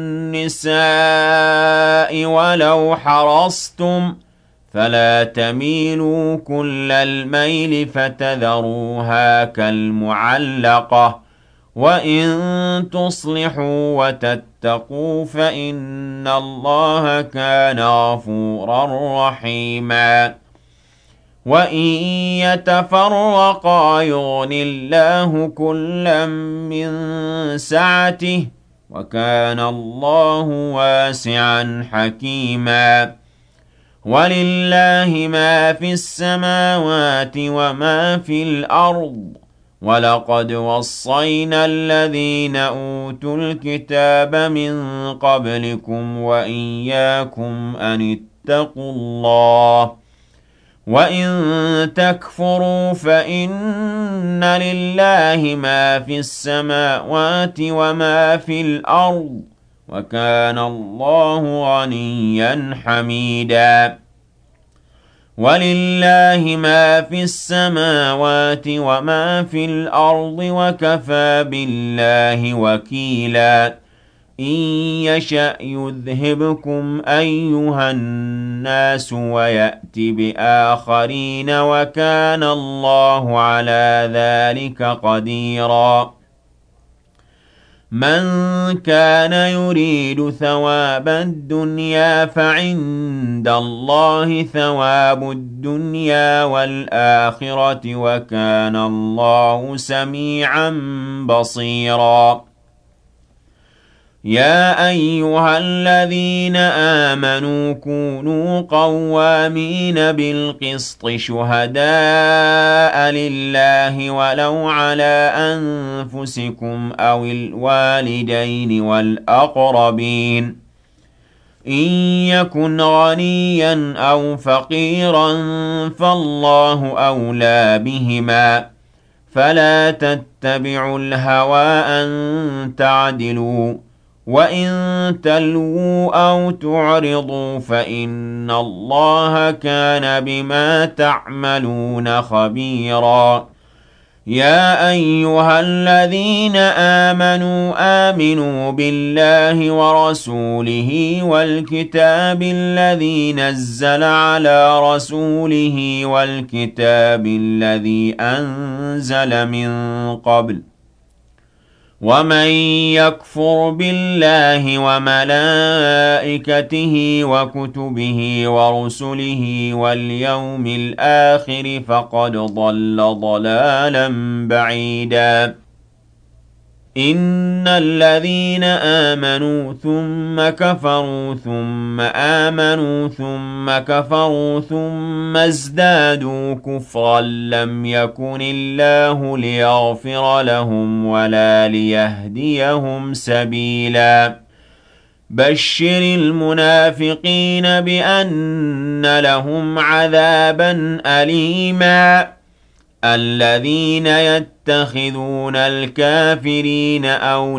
النساء ولو حرصتم فلا تميلوا كل الميل فتذروها كالمعلقة وإن تصلحوا وتتقوا فإن الله كان غفورا رحيما وإن يتفرقا يغن الله كلا من سعته وكان الله واسعا حكيما ولله ما في السماوات وما في الأرض ولقد وصينا الذين أوتوا الكتاب من قبلكم وإياكم أن اتقوا الله وإن تكفروا فإن لله ما في السماوات وما في الأرض وكان الله غنيا حميدا ولله ما في السماوات وما في الأرض وكفى بالله وكيلا إن يشأ يذهبكم أيها الناس ويأت بآخرين وكان الله على ذلك قديرا من كان يريد ثواب الدنيا فعند الله ثواب الدنيا والآخرة وكان الله سميعا بصيرا يا أيها الذين آمنوا كونوا قوامين بالقسط شهداء لله ولو على أنفسكم أو الوالدين والأقربين إن يكن غنيا أو فقيرا فالله أولى بهما فلا تتبعوا الهوى أن تعدلوا وإن تلووا أو تعرضوا فإن الله كان بما تعملون خبيرا يا أيها الذين آمنوا بالله ورسوله والكتاب الذي نزل على رسوله والكتاب الذي أنزل من قبل ومن يكفر بالله وملائكته وكتبه ورسله واليوم الآخر فقد ضل ضلالا بعيدا إن الذين آمنوا ثم كفروا ثم آمنوا ثم كفروا ثم ازدادوا كفرا لم يكن الله ليغفر لهم ولا ليهديهم سبيلا بشر المنافقين بأن لهم عذابا أليما الذين يتخذون الكافرين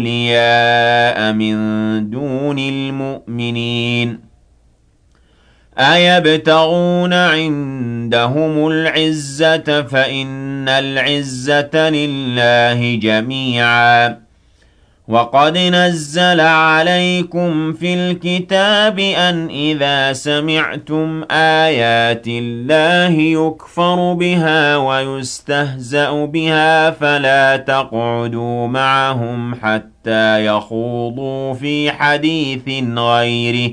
أولياء من دون المؤمنين أيبتغون عندهم العزة فإن العزة لله جميعا وقد نزل عليكم في الكتاب أن إذا سمعتم آيات الله يكفر بها ويستهزأ بها فلا تقعدوا معهم حتى يخوضوا في حديث غيره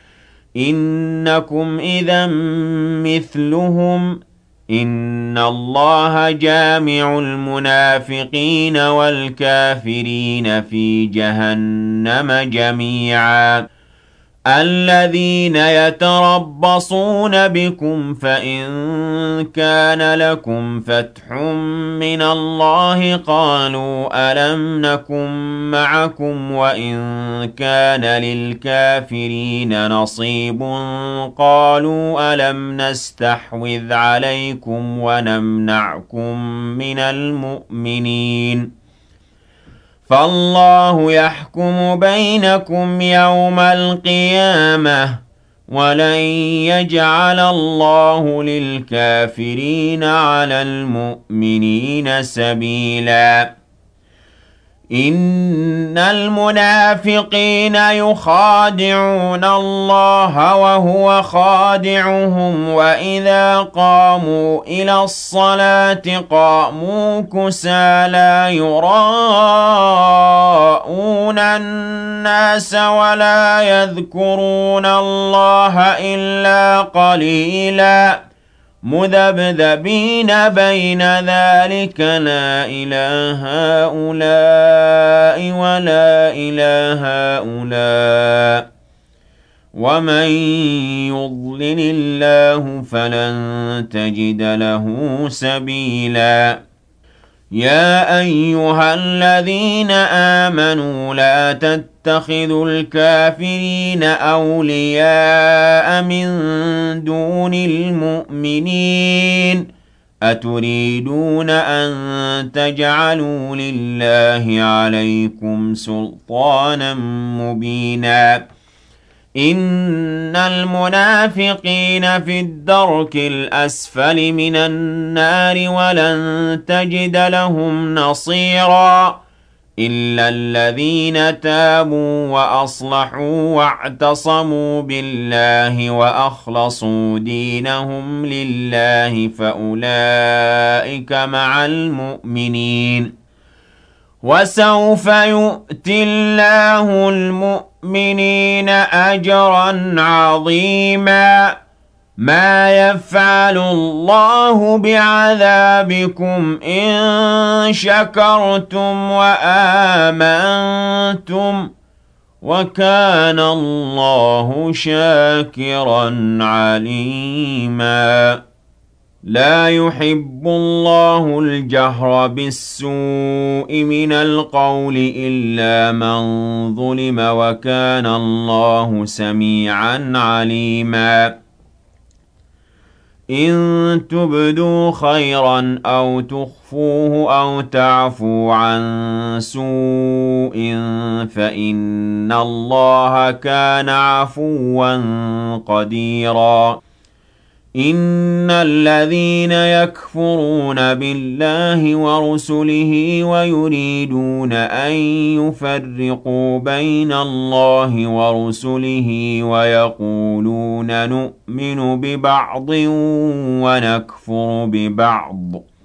إنكم إذا مثلهم إن الله جامع المنافقين والكافرين في جهنم جميعا الذين يتربصون بكم فإن كان لكم فتح من الله قالوا ألم نكن معكم وإن كان للكافرين نصيب قالوا ألم نستحوذ عليكم ونمنعكم من المؤمنين فالله يحكم بينكم يوم القيامة ولن يجعل الله للكافرين على المؤمنين سبيلا إن المنافقين يخادعون الله وهو خادعهم وإذا قاموا إلى الصلاة قاموا كسالى يراءون الناس ولا يذكرون الله إلا قليلا مذبذبين بين ذلك لا إلى هؤلاء ولا إلى هؤلاء ومن يضلل الله فلن تجد له سبيلا يا أيها الذين آمنوا لا تتخذوا الكافرين أولياء من دون المؤمنين أتريدون أن تجعلوا لله عليكم سلطانا مبينا إن المنافقين في الدرك الأسفل من النار ولن تجد لهم نصيرا إلا الذين تابوا وأصلحوا واعتصموا بالله وأخلصوا دينهم لله فأولئك مع المؤمنين وسوف يؤتي الله المؤمنين أجرا عظيما ما يفعل الله بعذابكم إن شكرتم وآمنتم وكان الله شاكرا عليما لا يحب الله الجهر بالسوء من القول إلا من ظلم وكان الله سميعا عليما إن تبدوا خيرا أو تخفوه أو تعفوا عن سوء فإن الله كان عفوا قديرا إن الذين يكفرون بالله ورسله ويريدون أن يفرقوا بين الله ورسله ويقولون نؤمن ببعض ونكفر ببعض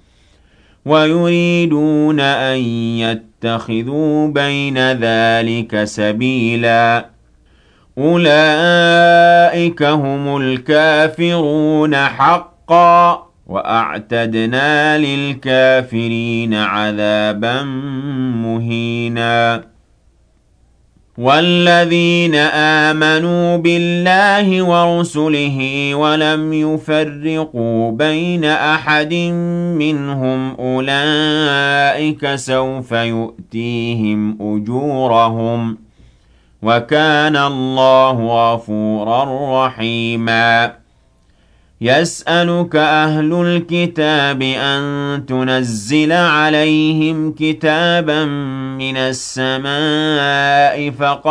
ويريدون أن يتخذوا بين ذلك سبيلا أولئك هم الكافرون حقا وأعتدنا للكافرين عذابا مهينا والذين آمنوا بالله ورسله ولم يفرقوا بين أحد منهم أولئك سوف يؤتيهم أجورهم وكان الله غفورا رحيما يسألك أهل الكتاب أن تنزل عليهم كتابا من السماء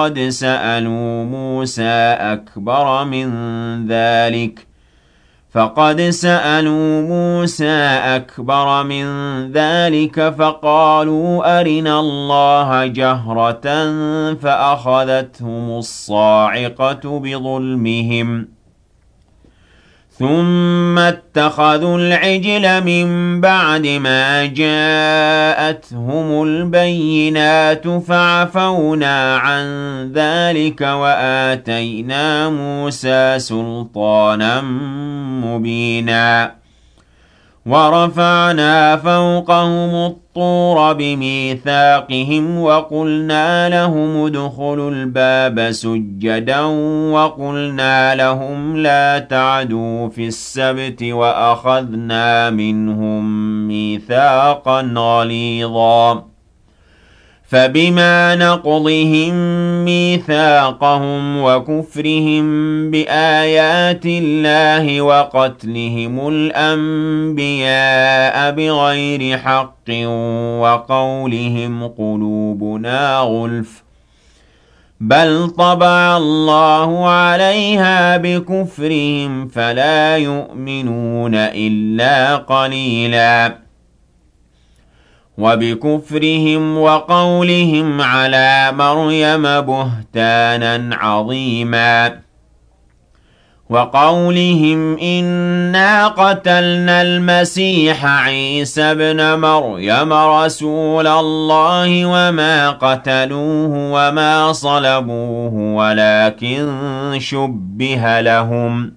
فقد سألوا موسى أكبر من ذلك فقالوا أرنا الله جهرة فأخذتهم الصاعقة بظلمهم ثم اتخذوا العجل من بعد ما جاءتهم البينات فعفونا عن ذلك وآتينا موسى سلطانا مبينا ورفعنا فوقهم الطور بميثاقهم وقلنا لهم ادخلوا الباب سجدا وقلنا لهم لا تعدوا في السبت وأخذنا منهم ميثاقا غليظا فبما نقضهم ميثاقهم وكفرهم بآيات الله وقتلهم الأنبياء بغير حق وقولهم قلوبنا غلف بل طبع الله عليها بكفرهم فلا يؤمنون إلا قليلاً وبكفرهم وقولهم على مريم بهتانا عظيما وقولهم إنا قتلنا المسيح عيسى ابن مريم رسول الله وما قتلوه وما صلبوه ولكن شبه لهم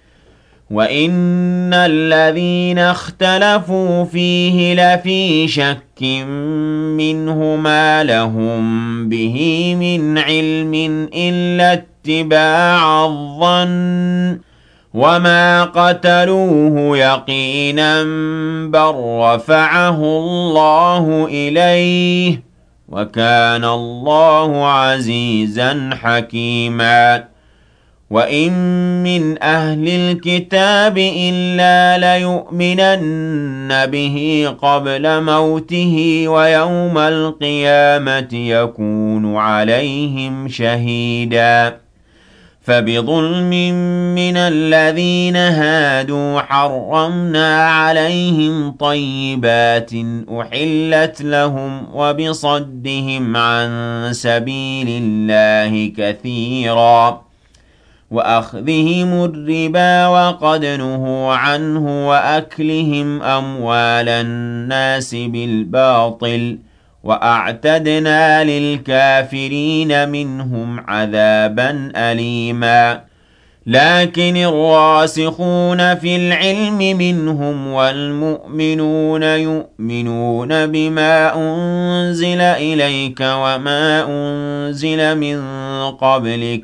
وإن الذين اختلفوا فيه لفي شك منه ما لهم به من علم إلا اتباع الظن وما قتلوه يقينا بل رفعه الله إليه وكان الله عزيزا حكيما وإن من أهل الكتاب إلا ليؤمنن به قبل موته ويوم القيامة يكون عليهم شهيدا فبظلم من الذين هادوا حرمنا عليهم طيبات أحلت لهم وبصدهم عن سبيل الله كثيرا وأخذهم الربا وقد نهوا عنه وأكلهم أموال الناس بالباطل وأعتدنا للكافرين منهم عذابا أليما لكن الراسخون في العلم منهم والمؤمنون يؤمنون بما أنزل إليك وما أنزل من قبلك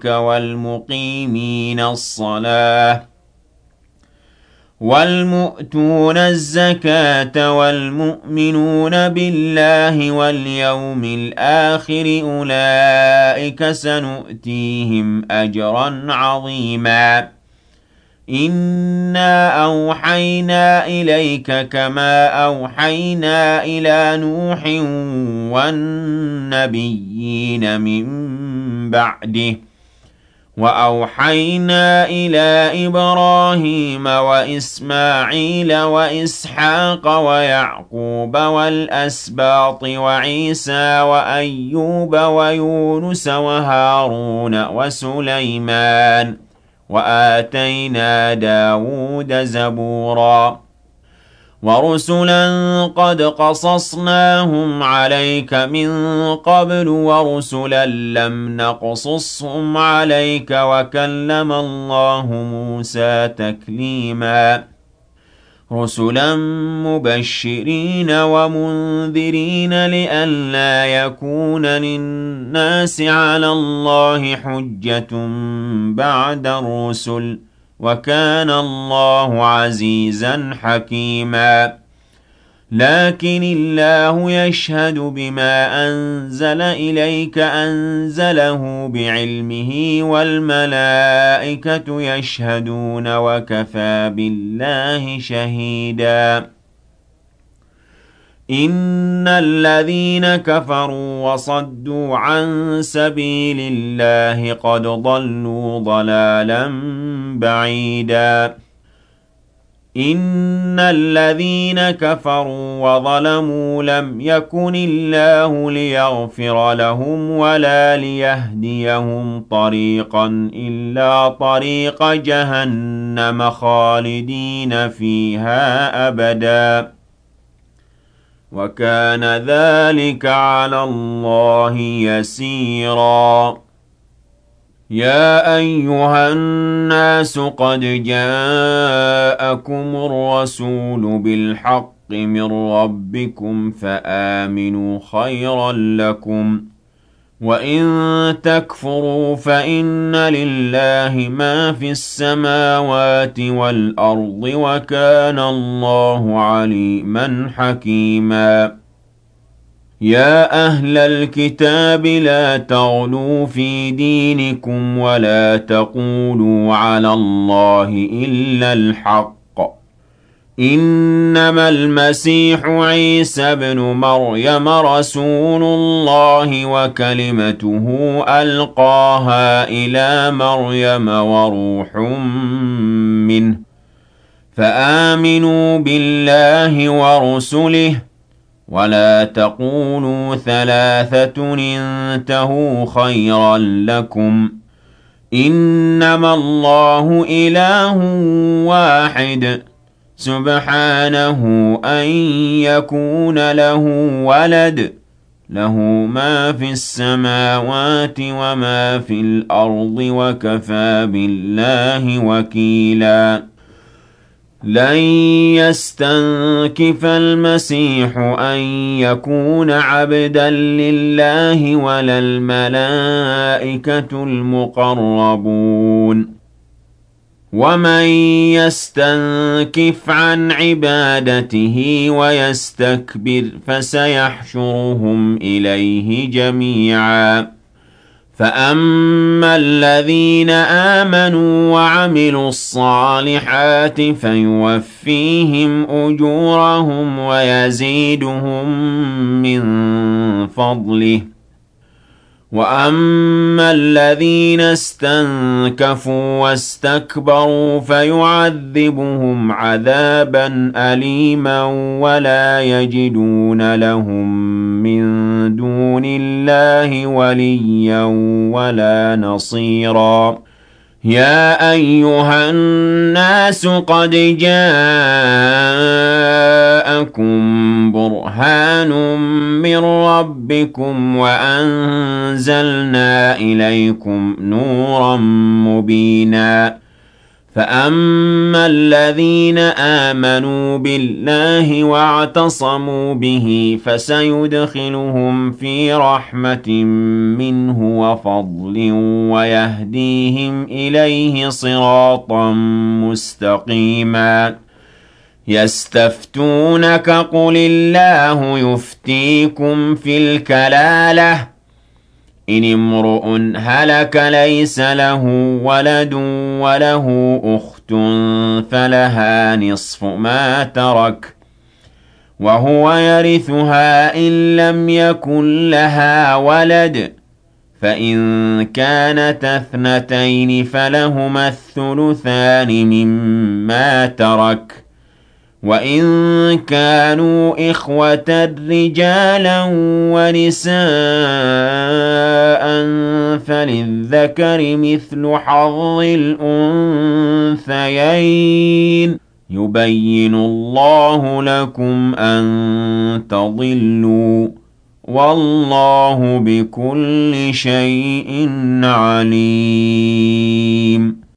والمؤتون الزكاة والمؤمنون بالله واليوم الآخر أولئك سنؤتيهم أجرا عظيما إنا أوحينا إليك كما أوحينا إلى نوح والنبيين من بعده وأوحينا إلى إبراهيم وإسماعيل وإسحاق ويعقوب والأسباط وعيسى وأيوب ويونس وهارون وسليمان وآتينا داود زبورا ورسلا قد قصصناهم عليك من قبل ورسلا لم نقصصهم عليك وكلم الله موسى تكليما رسلا مبشرين ومنذرين لئلا يكون للناس على الله حجة بعد الرسل وكان الله عزيزا حكيما لكن الله يشهد بما أنزل إليك أنزله بعلمه والملائكة يشهدون وكفى بالله شهيدا إن الذين كفروا وصدوا عن سبيل الله قد ضلوا ضلالا بعيدا إن الذين كفروا وظلموا لم يكن الله ليغفر لهم ولا ليهديهم طريقا إلا طريق جهنم خالدين فيها أبدا وكان ذلك على الله يسيرا يا أيها الناس قد جاءكم الرسول بالحق من ربكم فآمنوا خيرا لكم وإن تكفروا فإن لله ما في السماوات والأرض وكان الله عليما حكيما يا أهل الكتاب لا تغلوا في دينكم ولا تقولوا على الله إلا الحق إنما المسيح عيسى ابن مريم رسول الله وكلمته ألقاها إلى مريم وروح منه فآمنوا بالله ورسله ولا تقولوا ثلاثة انتهوا خيرا لكم إنما الله إله واحد سبحانه أن يكون له ولد له ما في السماوات وما في الأرض وكفى بالله وكيلا لن يستنكف المسيح أن يكون عبدا لله ولا الملائكة المقربون ومن يستنكف عن عبادته ويستكبر فسيحشرهم إليه جميعا فأما الذين آمنوا وعملوا الصالحات فيوفيهم أجورهم ويزيدهم من فضله وأما الذين استنكفوا واستكبروا فيعذبهم عذابا أليما ولا يجدون لهم من دون الله وليا ولا نصيرا يا أيها الناس قد جاءكم برهان من ربكم وأنزلنا إليكم نورا مبينا فأما الذين آمنوا بالله واعتصموا به فسيدخلهم في رحمة منه وفضل ويهديهم إليه صراطا مستقيما يستفتونك قل الله يفتيكم في الكلالة إن امرؤ هلك ليس له ولد وله أخت فلها نصف ما ترك وهو يرثها إن لم يكن لها ولد فإن كانت اثنتين فلهما الثلثان مما ترك وإن كانوا إخوة رجالا ونساء فللذكر مثل حظ الأنثيين يبين الله لكم أن تضلوا والله بكل شيء عليم